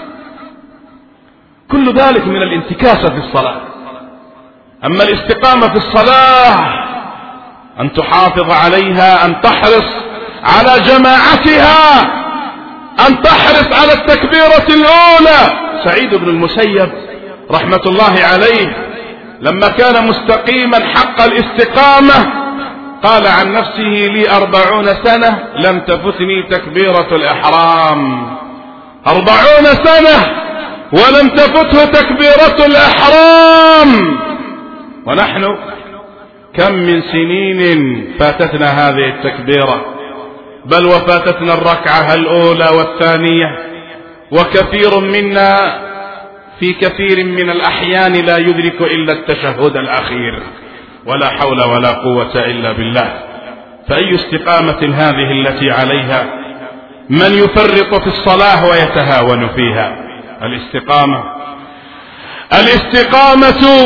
كل ذلك من الانتكاسة في الصلاة. أما الاستقامة في الصلاة أن تحافظ عليها، أن تحرص على جماعتها، أن تحرص على التكبيرة الأولى. سعيد بن المسيب رحمة الله عليه لما كان مستقيما حق الاستقامة قال عن نفسه: لي أربعون سنة لم تفتني تكبيرة الإحرام. أربعون سنة ولم تفته تكبيرة الإحرام، ونحن كم من سنين فاتتنا هذه التكبيرة، بل وفاتتنا الركعة الأولى والثانية، وكثير منا في كثير من الأحيان لا يدرك إلا التشهد الأخير، ولا حول ولا قوة إلا بالله. فأي استقامة هذه التي عليها من يفرط في الصلاة ويتهاون فيها؟ الاستقامة الاستقامة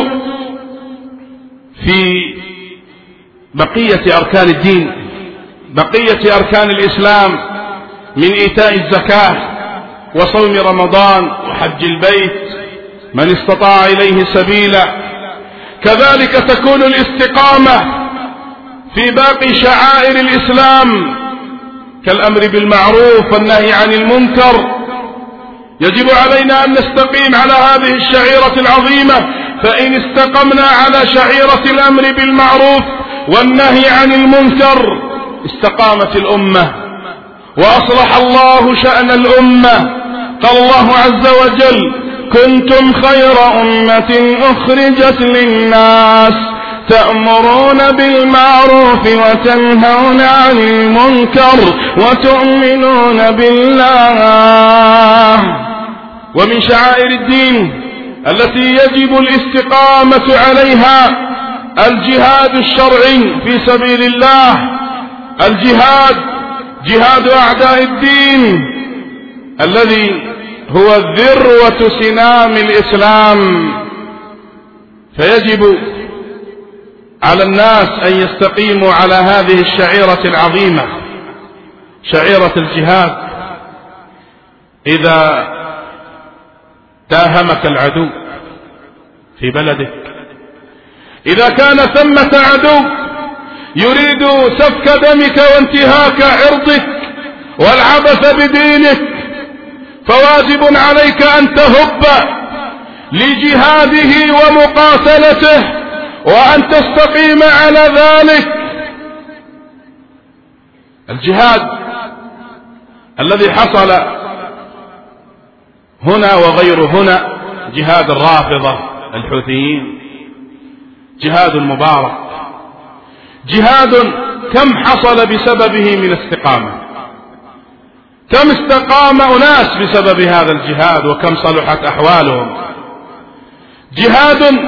في بقية أركان الدين، بقية أركان الإسلام من إيتاء الزكاة وصوم رمضان وحج البيت من استطاع إليه سبيلا. كذلك تكون الاستقامة في باقي شعائر الإسلام كالأمر بالمعروف والنهي عن المنكر. يجب علينا أن نستقيم على هذه الشعيرة العظيمة، فإن استقمنا على شعيرة الأمر بالمعروف والنهي عن المنكر استقامت الأمة وأصلح الله شأن الأمة. قال الله عز وجل: كنتم خير أمة أخرجت للناس تأمرون بالمعروف وتنهون عن المنكر وتؤمنون بالله. ومن شعائر الدين التي يجب الاستقامة عليها الجهاد الشرعي في سبيل الله، الجهاد جهاد أعداء الدين الذي هو ذروة سنام الإسلام. فيجب على الناس أن يستقيموا على هذه الشعيرة العظيمة، شعيرة الجهاد. إذا تاهمك العدو في بلدك، إذا كان ثمة عدو يريد سفك دمك وانتهاك عرضك والعبث بدينك، فواجب عليك أن تهب لجهاده ومقاتلته وأن تستقيم على ذلك. الجهاد الذي حصل هنا وغير هنا، جهاد الرافضة الحوثيين، جهاد مبارك، جهاد كم حصل بسببه من استقامة، كم استقام أناس بسبب هذا الجهاد وكم صلحت أحوالهم. جهاد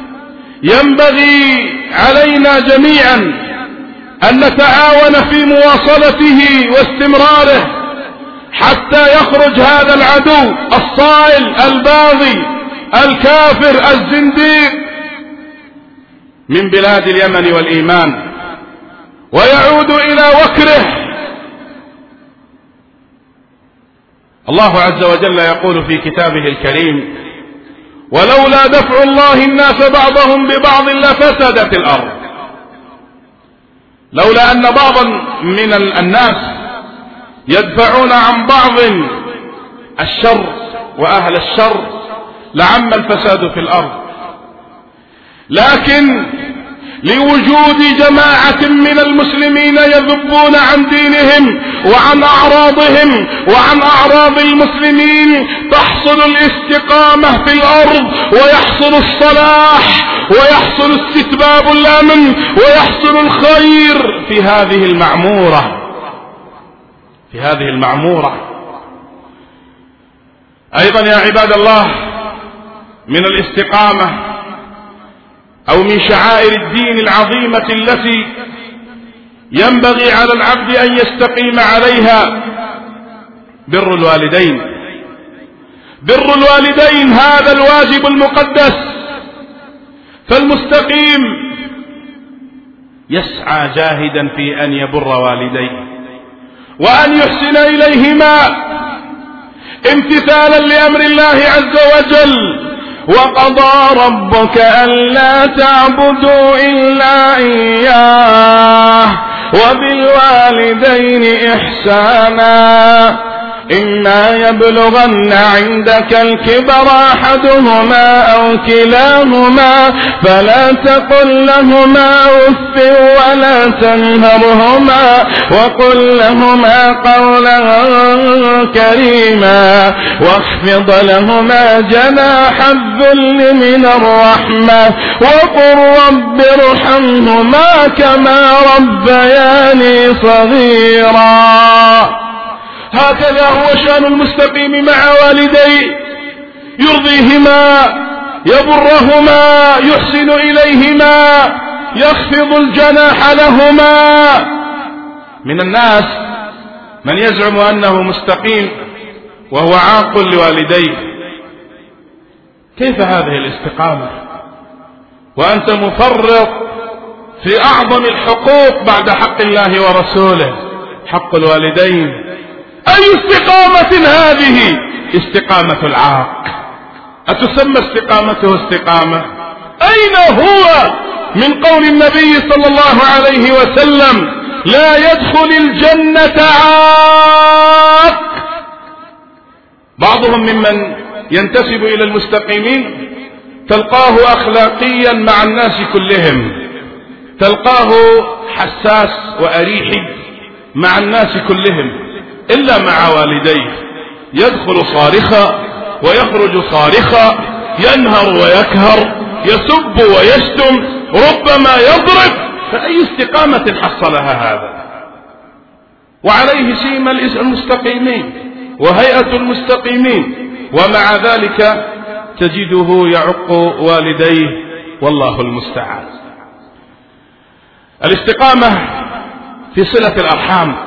ينبغي علينا جميعا أن نتعاون في مواصلته واستمراره حتى يخرج هذا العدو الصائل الباغي الكافر الزنديق من بلاد اليمن والإيمان ويعود إلى وكره. الله عز وجل يقول في كتابه الكريم: ولولا دفع الله الناس بعضهم ببعض لفسدت الأرض. لولا أن بعضا من الناس يدفعون عن بعض الشر وأهل الشر لعم الفساد في الأرض. لكن لوجود جماعة من المسلمين يذبون عن دينهم وعن أعراضهم وعن أعراض المسلمين، تحصل الاستقامة في الأرض، ويحصل الصلاح، ويحصل استتباب الأمن، ويحصل الخير في هذه المعمورة في هذه المعمورة. أيضا يا عباد الله، من الاستقامة أو من شعائر الدين العظيمة التي ينبغي على العبد أن يستقيم عليها بر الوالدين. بر الوالدين هذا الواجب المقدس، فالمستقيم يسعى جاهدا في أن يبر والديه وأن يحسن إليهما امتثالا لأمر الله عز وجل. وقضى ربك ألا تعبدوا إلا إياه وبالوالدين إحسانا إما يبلغن عندك الكبر أحدهما أو كلاهما فلا تقل لهما أف ولا تنهرهما وقل لهما قولا كريما واخفض لهما جناح الذل من الرحمة وقل رب ارحمهما كما ربياني صغيرا. هكذا هو شأن المستقيم مع والديه، يرضيهما، يبرهما، يحسن إليهما، يخفض الجناح لهما. من الناس من يزعم أنه مستقيم وهو عاق لوالديه. كيف هذه الاستقامة وأنت مفرط في أعظم الحقوق بعد حق الله ورسوله، حق الوالدين؟ أي استقامة هذه؟ استقامة العاق. أتسمى استقامته استقامة؟ أين هو من قول النبي صلى الله عليه وسلم لا يدخل الجنة عاق؟ بعضهم ممن ينتسب إلى المستقيمين تلقاه أخلاقيا مع الناس كلهم، تلقاه حساس وأريحي مع الناس كلهم إلا مع والديه، يدخل صارخا ويخرج صارخا، ينهر ويكهر، يسب ويشتم، ربما يضرب. فأي استقامة حصلها هذا؟ وعليه سيما المستقيمين وهيئة المستقيمين، ومع ذلك تجده يعق والديه، والله المستعان. الاستقامة في صلة الأرحام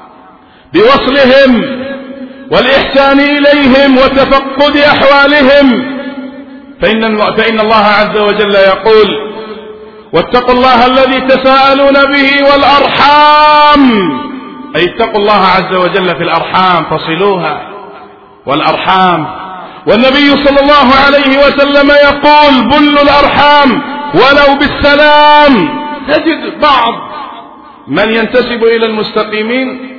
بوصلهم والإحسان إليهم وتفقد أحوالهم، فإن, فإن الله عز وجل يقول واتقوا الله الذي تساءلون به والأرحام، أي اتقوا الله عز وجل في الأرحام فصلوها والأرحام. والنبي صلى الله عليه وسلم يقول بلوا الأرحام ولو بالسلام. تجد بعض من ينتسب إلى المستقيمين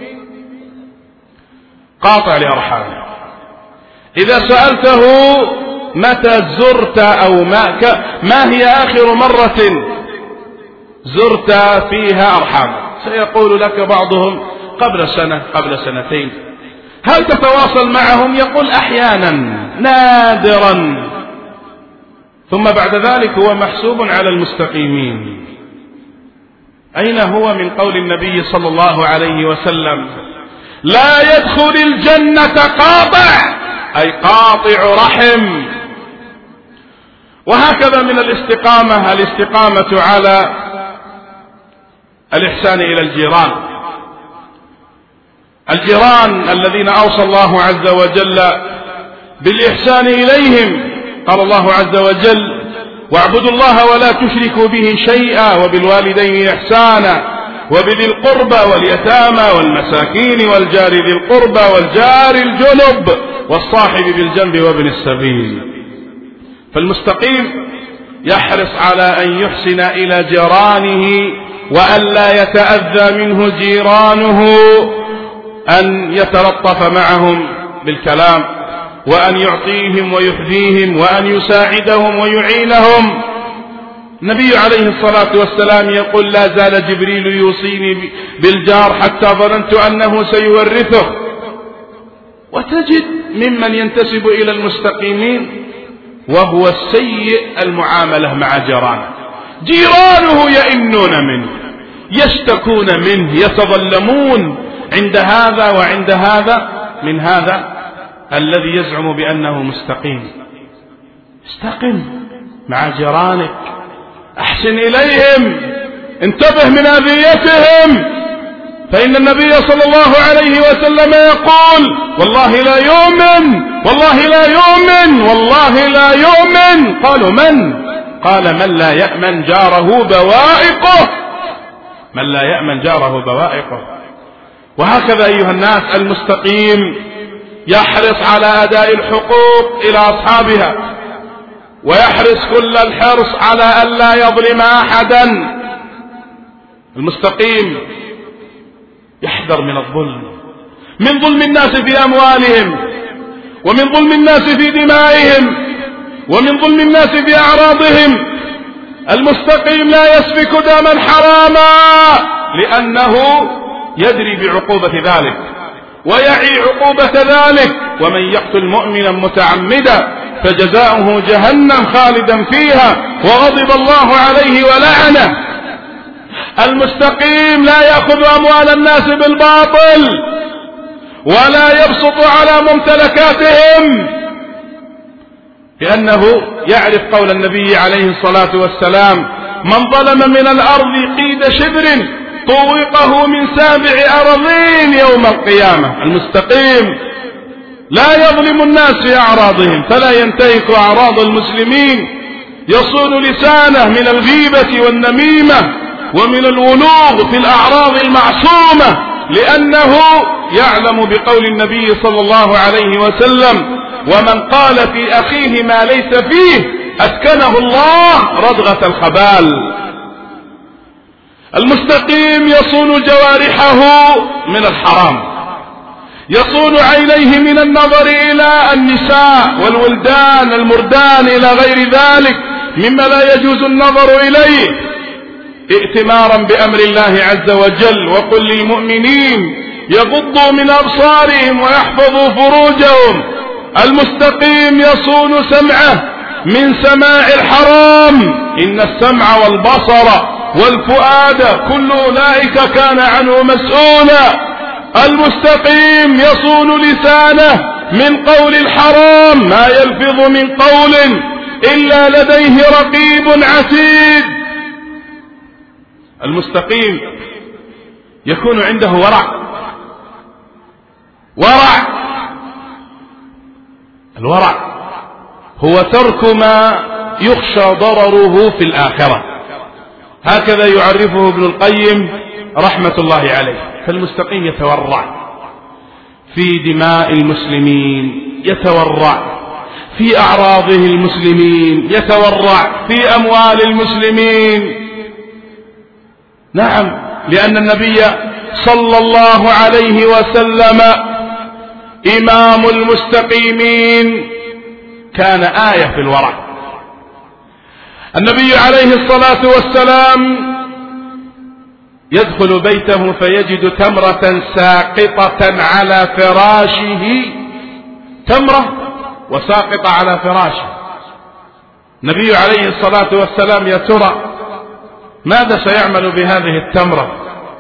قاطع لأرحامه، إذا سألته متى زرت أو ما, ما هي آخر مرة زرت فيها أرحامك، سيقول لك بعضهم قبل سنة قبل سنتين. هل تتواصل معهم؟ يقول أحيانا نادرا. ثم بعد ذلك هو محسوب على المستقيمين. أين هو من قول النبي صلى الله عليه وسلم لا يدخل الجنة قاطع، أي قاطع رحم. وهكذا من الاستقامة الاستقامة على الإحسان إلى الجيران. الجيران الذين أوصى الله عز وجل بالإحسان إليهم، قال الله عز وجل واعبدوا الله ولا تشركوا به شيئا وبالوالدين إحسانا وبذي القربى واليتامى والمساكين والجار ذي القربى والجار الجنب والصاحب بالجنب وابن السبيل. فالمستقيم يحرص على أن يحسن إلى جيرانه وأن لا يتأذى منه جيرانه، أن يتلطف معهم بالكلام، وأن يعطيهم ويحذيهم، وأن يساعدهم ويعينهم. النبي عليه الصلاة والسلام يقول لا زال جبريل يوصيني بالجار حتى ظننت أنه سيورثه. وتجد ممن ينتسب إلى المستقيمين وهو السيء المعاملة مع جيرانه، جيرانه يئنون منه، يشتكون منه، يتظلمون عند هذا وعند هذا من هذا الذي يزعم بأنه مستقيم. استقم مع جيرانك، أحسن إليهم، انتبه من أذيتهم، فإن النبي صلى الله عليه وسلم يقول والله لا يؤمن، والله لا يؤمن، والله لا يؤمن. قالوا من؟ قال من لا يأمن جاره بوائقه، من لا يأمن جاره بوائقه. وهكذا أيها الناس المستقيم يحرص على أداء الحقوق إلى أصحابها، ويحرص كل الحرص على أن لا يظلم أحدا. المستقيم يحذر من الظلم، من ظلم الناس في أموالهم، ومن ظلم الناس في دمائهم، ومن ظلم الناس في أعراضهم. المستقيم لا يسفك دما حراما لأنه يدري بعقوبة ذلك ويعي عقوبة ذلك. ومن يقتل مؤمنا متعمدا فجزاؤه جهنم خالدا فيها وغضب الله عليه ولعنه. المستقيم لا يأخذ أموال الناس بالباطل ولا يبسط على ممتلكاتهم، لأنه يعرف قول النبي عليه الصلاة والسلام من ظلم من الأرض قيد شبر طوقه من سابع أراضين يوم القيامة. المستقيم لا يظلم الناس في أعراضهم، فلا ينتهك أعراض المسلمين، يصون لسانه من الغيبة والنميمة ومن الولوغ في الأعراض المعصومة، لأنه يعلم بقول النبي صلى الله عليه وسلم ومن قال في أخيه ما ليس فيه أسكنه الله ردغة الخبال. المستقيم يصون جوارحه من الحرام، يصون عينيه من النظر إلى النساء والولدان المردان إلى غير ذلك مما لا يجوز النظر إليه، ائتمارا بأمر الله عز وجل. وقل للمؤمنين يغضوا من أبصارهم ويحفظوا فروجهم. المستقيم يصون سمعه من سماع الحرام، إن السمع والبصر والفؤاد كل أولئك كان عنه مسؤولا. المستقيم يصون لسانه من قول الحرام، ما يلفظ من قول إلا لديه رقيب عتيد. المستقيم يكون عنده ورع، ورع. الورع هو ترك ما يخشى ضرره في الآخرة، هكذا يعرفه ابن القيم رحمة الله عليه. فالمستقيم يتورع في دماء المسلمين، يتورع في أعراضه المسلمين، يتورع في أموال المسلمين. نعم، لأن النبي صلى الله عليه وسلم إمام المستقيمين كان آية في الورع. النبي عليه الصلاة والسلام يدخل بيته فيجد تمرة ساقطة على فراشه، تمرة وساقطة على فراشه. النبي عليه الصلاة والسلام يا ترى ماذا سيعمل بهذه التمرة؟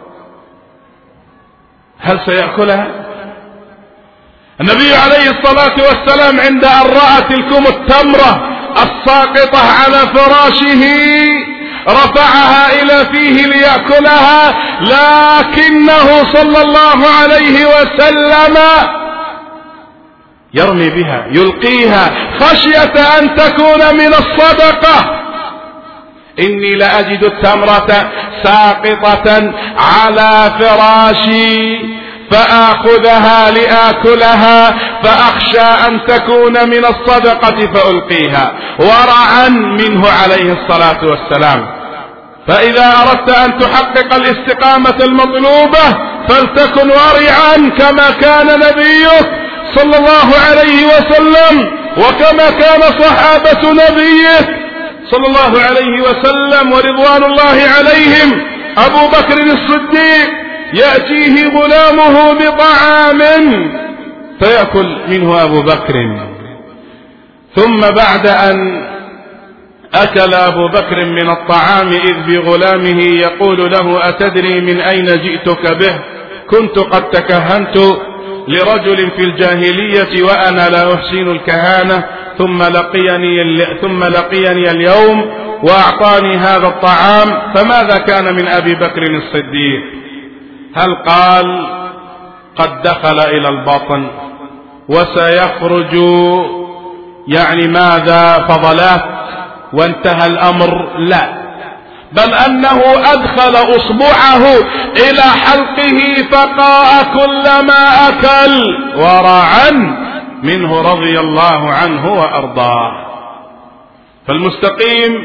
هل سيأكلها؟ النبي عليه الصلاة والسلام عند أن رأى تلكم التمرة الساقطة على فراشه رفعها إلى فيه ليأكلها، لكنه صلى الله عليه وسلم يرمي بها، يلقيها خشية أن تكون من الصدقة. إني لأجد التمرة ساقطة على فراشي فآخذها لآكلها فأخشى أن تكون من الصدقة فألقيها، ورعا منه عليه الصلاة والسلام. فإذا أردت أن تحقق الاستقامة المطلوبة فلتكن ورعا كما كان نبيك صلى الله عليه وسلم وكما كان صحابة نبيه صلى الله عليه وسلم ورضوان الله عليهم أبو بكر الصديق يأتيه غلامه بطعام فيأكل منه أبو بكر، ثم بعد أن أكل أبو بكر من الطعام إذ بغلامه يقول له: أتدري من أين جئتك به؟ كنت قد تكهنت لرجل في الجاهلية وأنا لا أحسن الكهانة، ثم لقيني, ثم لقيني اليوم وأعطاني هذا الطعام، فماذا كان من أبي بكر الصديق؟ هل قال قد دخل إلى البطن وسيخرج يعني ماذا فضلات وانتهى الأمر؟ لا، بل أنه أدخل أصبعه إلى حلقه فقاء كلما أكل ورعا منه رضي الله عنه وأرضاه. فالمستقيم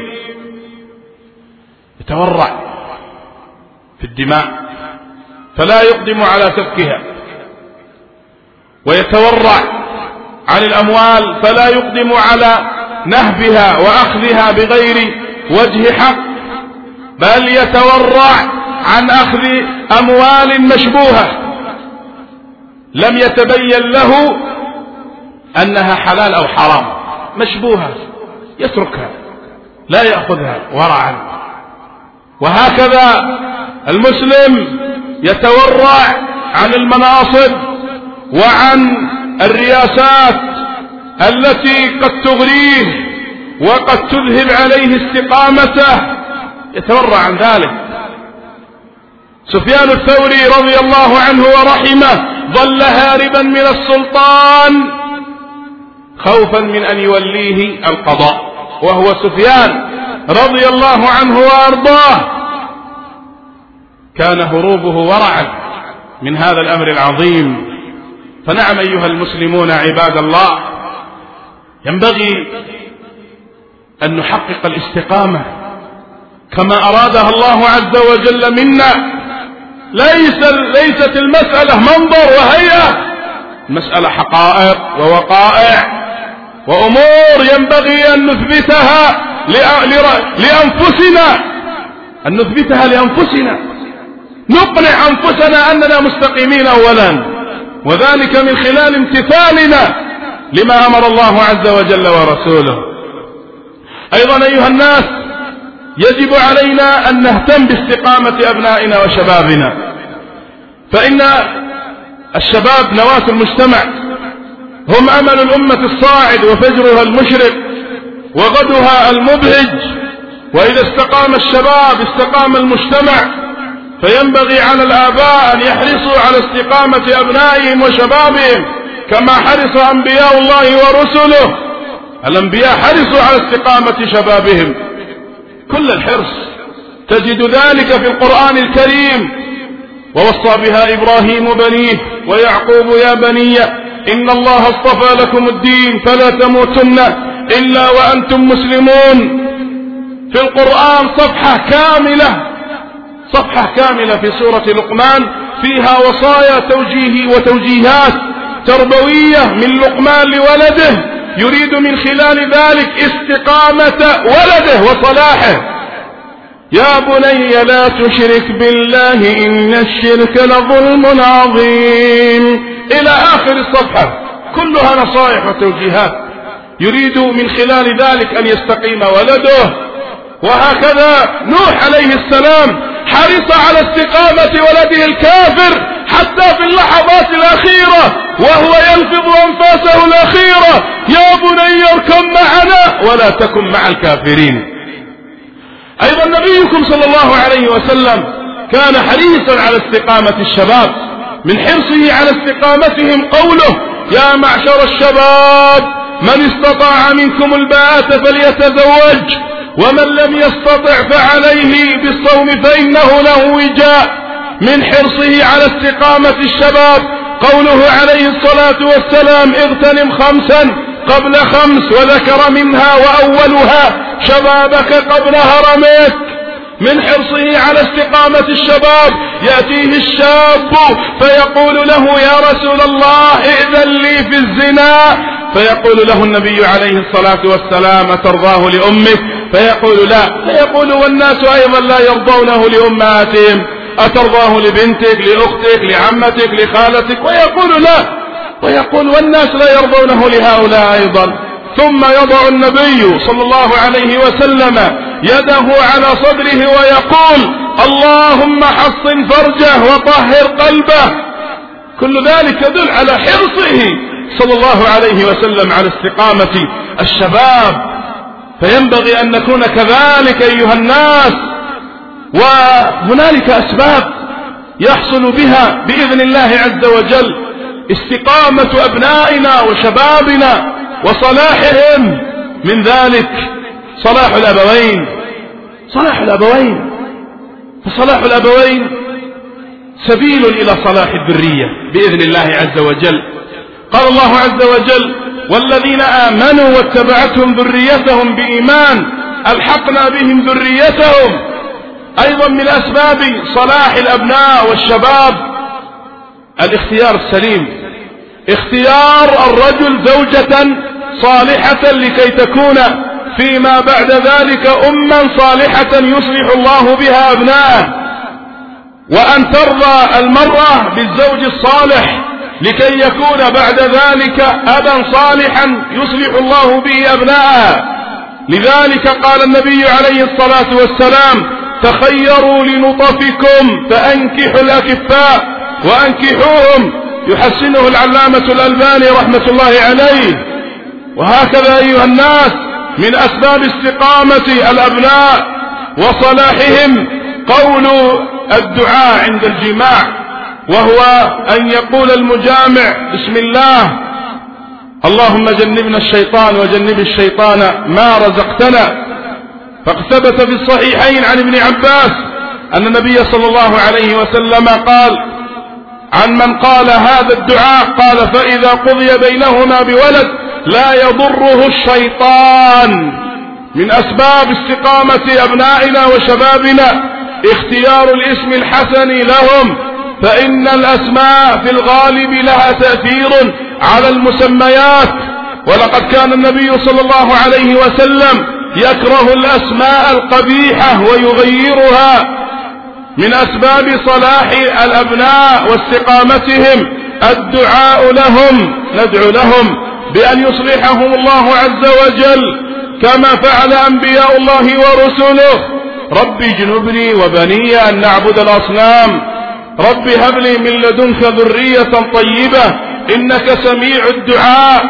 يتورع في الدماء فلا يقدم على سفكها، ويتورع عن الأموال فلا يقدم على نهبها وأخذها بغير وجه حق، بل يتورع عن أخذ أموال مشبوهة لم يتبين له أنها حلال أو حرام، مشبوهة يتركها لا يأخذها ورعا. وهكذا المسلم يتورع عن المناصب وعن الرياسات التي قد تغريه وقد تذهب عليه استقامته، يتورع عن ذلك. سفيان الثوري رضي الله عنه ورحمه ظل هاربا من السلطان خوفا من أن يوليه القضاء، وهو سفيان رضي الله عنه وأرضاه. كان هروبه ورعا من هذا الأمر العظيم. فنعم أيها المسلمون عباد الله، ينبغي أن نحقق الاستقامة كما أرادها الله عز وجل منا. ليس ليست المسألة منظر وهيئة، المسألة حقائق ووقائع وأمور ينبغي أن نثبتها لأنفسنا، أن نثبتها لأنفسنا، نقنع أنفسنا أننا مستقيمين أولا، وذلك من خلال امتثالنا لما أمر الله عز وجل ورسوله. أيضا أيها الناس، يجب علينا أن نهتم باستقامة أبنائنا وشبابنا، فإن الشباب نواة المجتمع، هم أمل الأمة الصاعد وفجرها المشرق وغدها المبهج. وإذا استقام الشباب استقام المجتمع، فينبغي على الآباء أن يحرصوا على استقامة أبنائهم وشبابهم كما حرص أنبياء الله ورسله. الأنبياء حرصوا على استقامة شبابهم كل الحرص، تجد ذلك في القرآن الكريم: ووصى بها إبراهيم بنيه ويعقوب يا بني إن الله اصطفى لكم الدين فلا تموتن إلا وأنتم مسلمون. في القرآن صفحة كاملة صفحة كاملة في سورة لقمان فيها وصايا توجيه وتوجيهات تربوية من لقمان لولده، يريد من خلال ذلك استقامة ولده وصلاحه. يا بني لا تشرك بالله إن الشرك لظلم عظيم، إلى آخر الصفحة كلها نصائح وتوجيهات، يريد من خلال ذلك أن يستقيم ولده. وهكذا نوح عليه السلام حرص على استقامة ولده الكافر حتى في اللحظات الأخيرة وهو يلفظ أنفاسه الأخيرة: يا بني اركب معنا ولا تكن مع الكافرين. أيضا نبيكم صلى الله عليه وسلم كان حريصا على استقامة الشباب، من حرصه على استقامتهم قوله: يا معشر الشباب من استطاع منكم الباءة فليتزوج ومن لم يستطع فعليه بالصوم فإنه له وجاء. من حرصه على استقامة الشباب قوله عليه الصلاة والسلام: اغتنم خمسا قبل خمس، وذكر منها وأولها شبابك قبل هرمك. من حرصه على استقامة الشباب يأتيه الشاب فيقول له: يا رسول الله ائذن لي في الزنا، فيقول له النبي عليه الصلاة والسلام: أترضاه لأمك؟ فيقول لا، فيقول والناس أيضا لا يرضونه لأمهاتهم، أترضاه لبنتك لأختك لعمتك لخالتك؟ ويقول لا، ويقول والناس لا يرضونه لهؤلاء أيضا. ثم يضع النبي صلى الله عليه وسلم يده على صدره ويقول اللهم حصن فرجه وطهر قلبه. كل ذلك يدل على حرصه صلى الله عليه وسلم على استقامة الشباب. فينبغي أن نكون كذلك أيها الناس. وهنالك أسباب يحصل بها بإذن الله عز وجل استقامة أبنائنا وشبابنا وصلاحهم. من ذلك صلاح الأبوين، صلاح الأبوين، فصلاح الأبوين سبيل إلى صلاح الذرية بإذن الله عز وجل. قال الله عز وجل والذين آمنوا واتبعتهم ذريتهم بإيمان ألحقنا بهم ذريتهم. أيضا من أسباب صلاح الأبناء والشباب الاختيار السليم، اختيار الرجل زوجة صالحة لكي تكون فيما بعد ذلك أما صالحة يصلح الله بها أبناءه، وأن ترضى المرأة بالزوج الصالح لكي يكون بعد ذلك أبا صالحا يصلح الله به أبناءها. لذلك قال النبي عليه الصلاة والسلام تخيروا لنطفكم فأنكحوا الأكفاء وأنكحوهم، يحسنه العلامة الألباني رحمة الله عليه. وهكذا أيها الناس من أسباب استقامة الأبناء وصلاحهم قول الدعاء عند الجماع، وهو أن يقول المجامع بسم الله اللهم جنبنا الشيطان وجنب الشيطان ما رزقتنا. فقد ثبت في الصحيحين عن ابن عباس أن النبي صلى الله عليه وسلم قال عن من قال هذا الدعاء قال فإذا قضي بينهما بولد لا يضره الشيطان. من أسباب استقامة أبنائنا وشبابنا اختيار الاسم الحسن لهم، فإن الأسماء في الغالب لها تأثير على المسميات. ولقد كان النبي صلى الله عليه وسلم يكره الأسماء القبيحة ويغيرها. من أسباب صلاح الأبناء واستقامتهم الدعاء لهم، ندعو لهم بأن يصلحهم الله عز وجل كما فعل أنبياء الله ورسله. ربي اجنبني وبني أن نعبد الأصنام، ربي هب لي من لدنك ذرية طيبة إنك سميع الدعاء.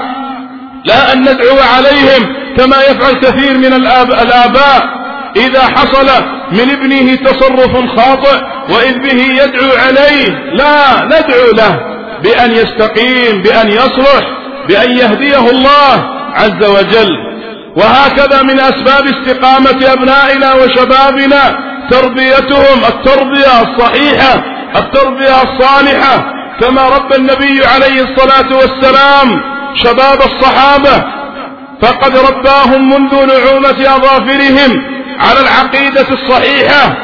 لا أن ندعو عليهم كما يفعل كثير من الآب الآباء إذا حصل من ابنه تصرف خاطئ وإذ به يدعو عليه، لا، ندعو له بأن يستقيم، بأن يصلح، بأن يهديه الله عز وجل. وهكذا من أسباب استقامة أبنائنا وشبابنا تربيتهم التربية الصحيحة التربية الصالحة، كما ربى النبي عليه الصلاة والسلام شباب الصحابة، فقد رباهم منذ نعومة أظافرهم على العقيدة الصحيحة،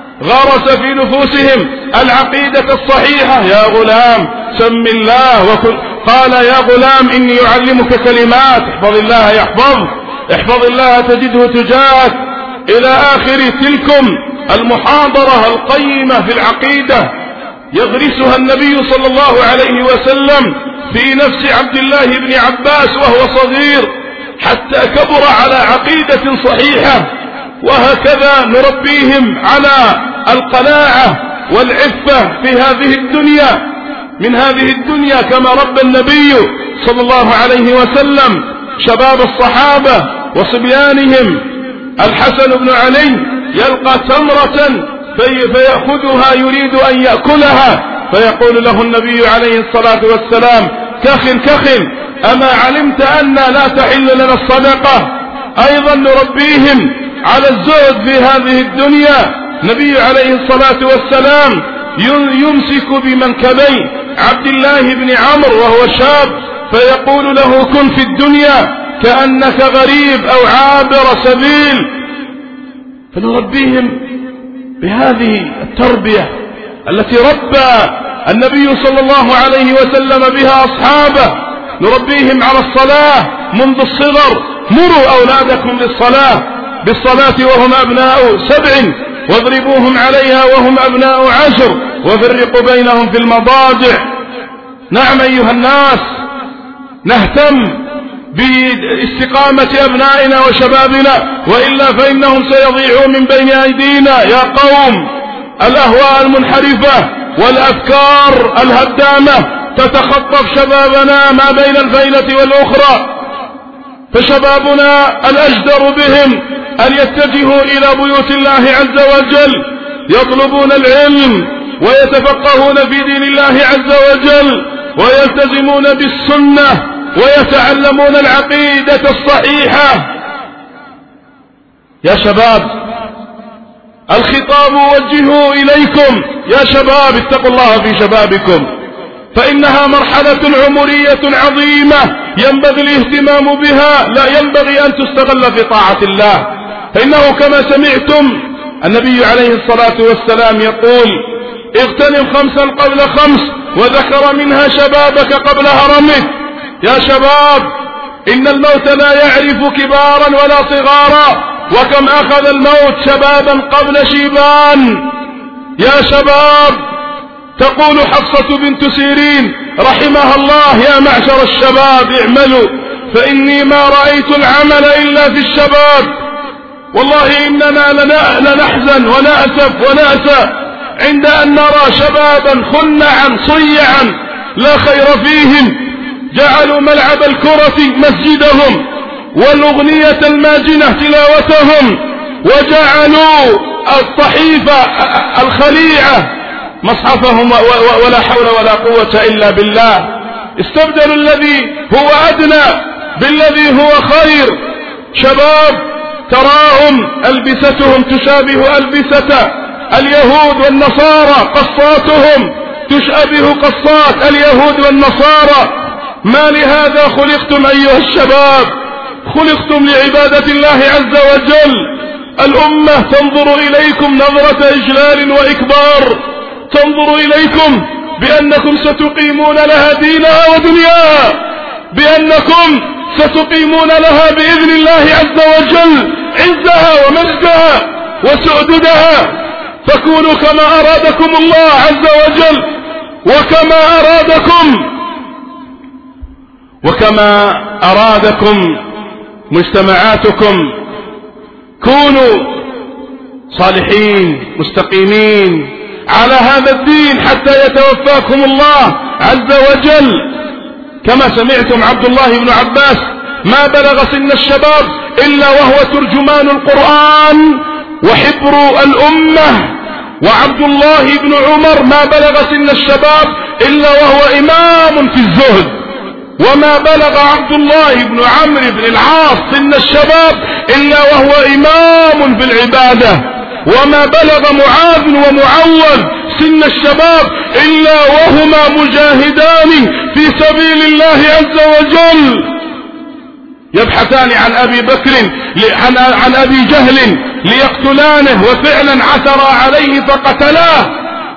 غرس في نفوسهم العقيدة الصحيحة. يا غلام سم الله وكل، قال يا غلام إني أعلمك كلمات احفظ الله يحفظك، احفظ الله تجده تجاهك، إلى آخر تلكم المحاضرة القيمة في العقيدة يغرسها النبي صلى الله عليه وسلم في نفس عبد الله بن عباس وهو صغير حتى كبر على عقيدة صحيحة. وهكذا نربيهم على القناعة والعفة في هذه الدنيا من هذه الدنيا كما ربى النبي صلى الله عليه وسلم شباب الصحابة وصبيانهم. الحسن بن علي يلقى تمرة في فيأخذها يريد أن يأكلها فيقول له النبي عليه الصلاة والسلام كخ كخ أما علمت أن لا تحل لنا الصدقة. أيضا نربيهم على الزهد في هذه الدنيا. النبي عليه الصلاة والسلام يمسك بمنكبي عبد الله بن عمرو وهو شاب فيقول له كن في الدنيا كأنك غريب أو عابر سبيل. فنربيهم بهذه التربية التي ربى النبي صلى الله عليه وسلم بها أصحابه. نربيهم على الصلاة منذ الصغر، مروا أولادكم للصلاة بالصلاة وهم أبناء سبع واضربوهم عليها وهم أبناء عشر وفرقوا بينهم في المضاجع. نعم أيها الناس، نهتم باستقامة أبنائنا وشبابنا، وإلا فإنهم سيضيعون من بين أيدينا. يا قوم، الأهواء المنحرفة والأفكار الهدامة تتخطف شبابنا ما بين الفينة والأخرى، فشبابنا الأجدر بهم أن يتجهوا إلى بيوت الله عز وجل يطلبون العلم ويتفقهون في دين الله عز وجل ويلتزمون بالسنة ويتعلمون العقيدة الصحيحة. يا شباب، الخطاب وجهه إليكم. يا شباب، اتقوا الله في شبابكم، فإنها مرحلة عمرية عظيمة ينبغي الاهتمام بها، لا ينبغي أن تستغل في طاعة الله. فإنه كما سمعتم النبي عليه الصلاة والسلام يقول: اغتنم خمسا قبل خمس، وذكر منها شبابك قبل هرمك. يا شباب، إن الموت لا يعرف كبارا ولا صغارا، وكم أخذ الموت شبابا قبل شيبان. يا شباب، تقول حفصة بنت سيرين رحمها الله: يا معشر الشباب اعملوا فإني ما رأيت العمل إلا في الشباب. والله إننا لنحزن ونأسف ونأسى عند أن نرى شبابا خنعا صيعا لا خير فيهم، جعلوا ملعب الكرة مسجدهم والأغنية الماجنة تلاوتهم، وجعلوا الصحيفة الخليعة مصحفهم، ولا حول ولا قوة إلا بالله. استبدلوا الذي هو أدنى بالذي هو خير. شباب تراهم ألبستهم تشابه ألبسة اليهود والنصارى، قصاتهم تشابه قصات اليهود والنصارى. ما لهذا خلقتم أيها الشباب؟ خلقتم لعبادة الله عز وجل. الأمة تنظر إليكم نظرة إجلال وإكبار، تنظر إليكم بأنكم ستقيمون لها دينها ودنياها، بأنكم ستقيمون لها بإذن الله عز وجل عزها ومجدها وسؤددها. فكونوا كما أرادكم الله عز وجل، وكما أرادكم وكما أرادكم مجتمعاتكم. كونوا صالحين مستقيمين على هذا الدين حتى يتوفاكم الله عز وجل. كما سمعتم عبد الله بن عباس: ما بلغ سن الشباب إلا وهو ترجمان القرآن وحبر الأمة. وعبد الله بن عمر: ما بلغ سن الشباب إلا وهو إمام في الزهد. وما بلغ عبد الله بن عمرو بن العاص سن الشباب إلا وهو إمام في العبادة. وما بلغ معاذ ومعوذ سن الشباب إلا وهما مجاهدان في سبيل الله عز وجل، يبحثان عن أبي بكر عن, عن أبي جهل ليقتلانه، وفعلا عثرا عليه فقتلاه.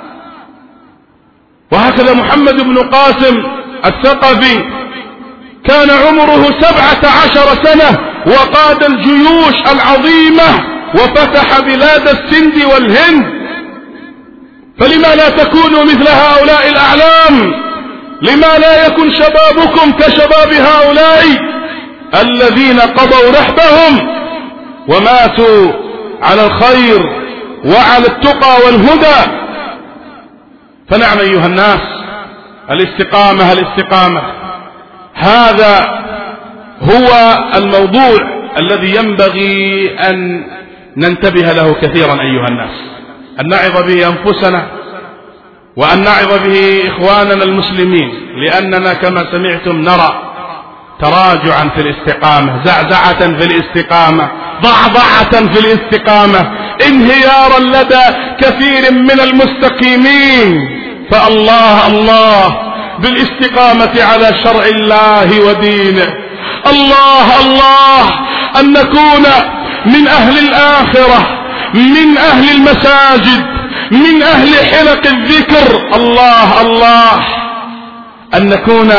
وهكذا محمد بن قاسم الثقفي كان عمره سبعة عشر سنة وقاد الجيوش العظيمة وفتح بلاد السند والهند. فلما لا تكونوا مثل هؤلاء الأعلام؟ لما لا يكن شبابكم كشباب هؤلاء الذين قضوا رحبهم وماتوا على الخير وعلى التقى والهدى؟ فنعم أيها الناس، الاستقامة الاستقامة هذا هو الموضوع الذي ينبغي أن ننتبه له كثيرا أيها الناس، أن نعظ به أنفسنا وأن نعظ به إخواننا المسلمين، لأننا كما سمعتم نرى تراجعا في الاستقامة، زعزعة في الاستقامة، ضعضعة في الاستقامة، انهيارا لدى كثير من المستقيمين. فالله الله بالاستقامة على شرع الله ودينه. الله الله أن نكون من أهل الآخرة، من أهل المساجد، من أهل حلق الذكر. الله الله أن نكون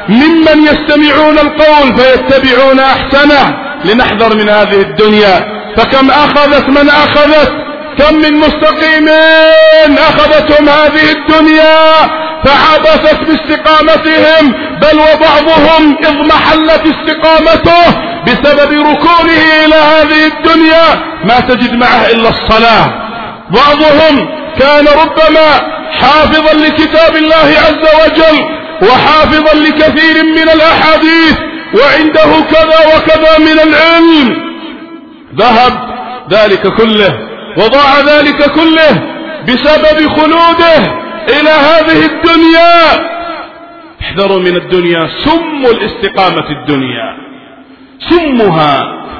ممن يستمعون القول فيتبعون أحسنه، لنحذر من هذه الدنيا فكم أخذت من أخذت، كم من مستقيمين أخذتهم هذه الدنيا فعبثت باستقامتهم، بل وبعضهم اضمحلت استقامته بسبب ركونه إلى هذه الدنيا ما تجد معه إلا الصلاة. بعضهم كان ربما حافظا لكتاب الله عز وجل وحافظا لكثير من الأحاديث وعنده كذا وكذا من العلم، ذهب ذلك كله وضاع ذلك كله بسبب خلوده إلى هذه الدنيا. احذروا من الدنيا، سم الاستقامة الدنيا، سمها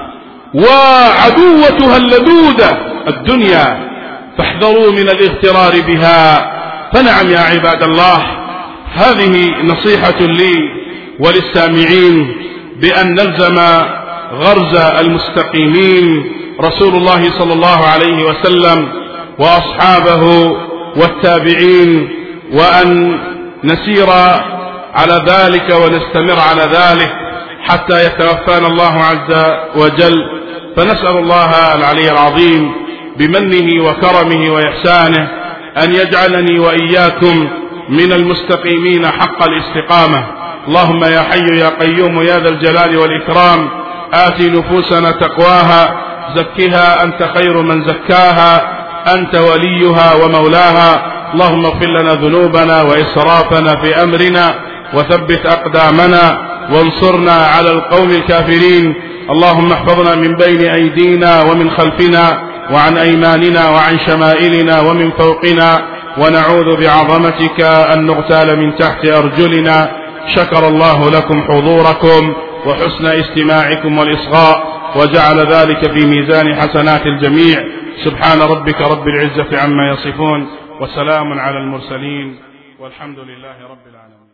وعدوتها اللدودة الدنيا، فاحذروا من الاغترار بها. فنعم يا عباد الله، هذه نصيحة لي وللسامعين بأن نلزم غرز المستقيمين رسول الله صلى الله عليه وسلم وأصحابه والتابعين، وأن نسير على ذلك ونستمر على ذلك حتى يتوفانا الله عز وجل. فنسأل الله العلي العظيم بمنه وكرمه وإحسانه أن يجعلني وإياكم من المستقيمين حق الاستقامة. اللهم يا حي يا قيوم يا ذا الجلال والإكرام، آت نفوسنا تقواها، زكها أنت خير من زكاها، أنت وليها ومولاها. اللهم اغفر لنا ذنوبنا وإسرافنا في أمرنا وثبت أقدامنا وانصرنا على القوم الكافرين. اللهم احفظنا من بين أيدينا ومن خلفنا وعن أيماننا وعن شمائلنا ومن فوقنا، ونعوذ بعظمتك أن نغتال من تحت أرجلنا. شكر الله لكم حضوركم وحسن استماعكم والإصغاء، وجعل ذلك في ميزان حسنات الجميع. سبحان ربك رب العزة عما يصفون، وسلام على المرسلين، والحمد لله رب العالمين.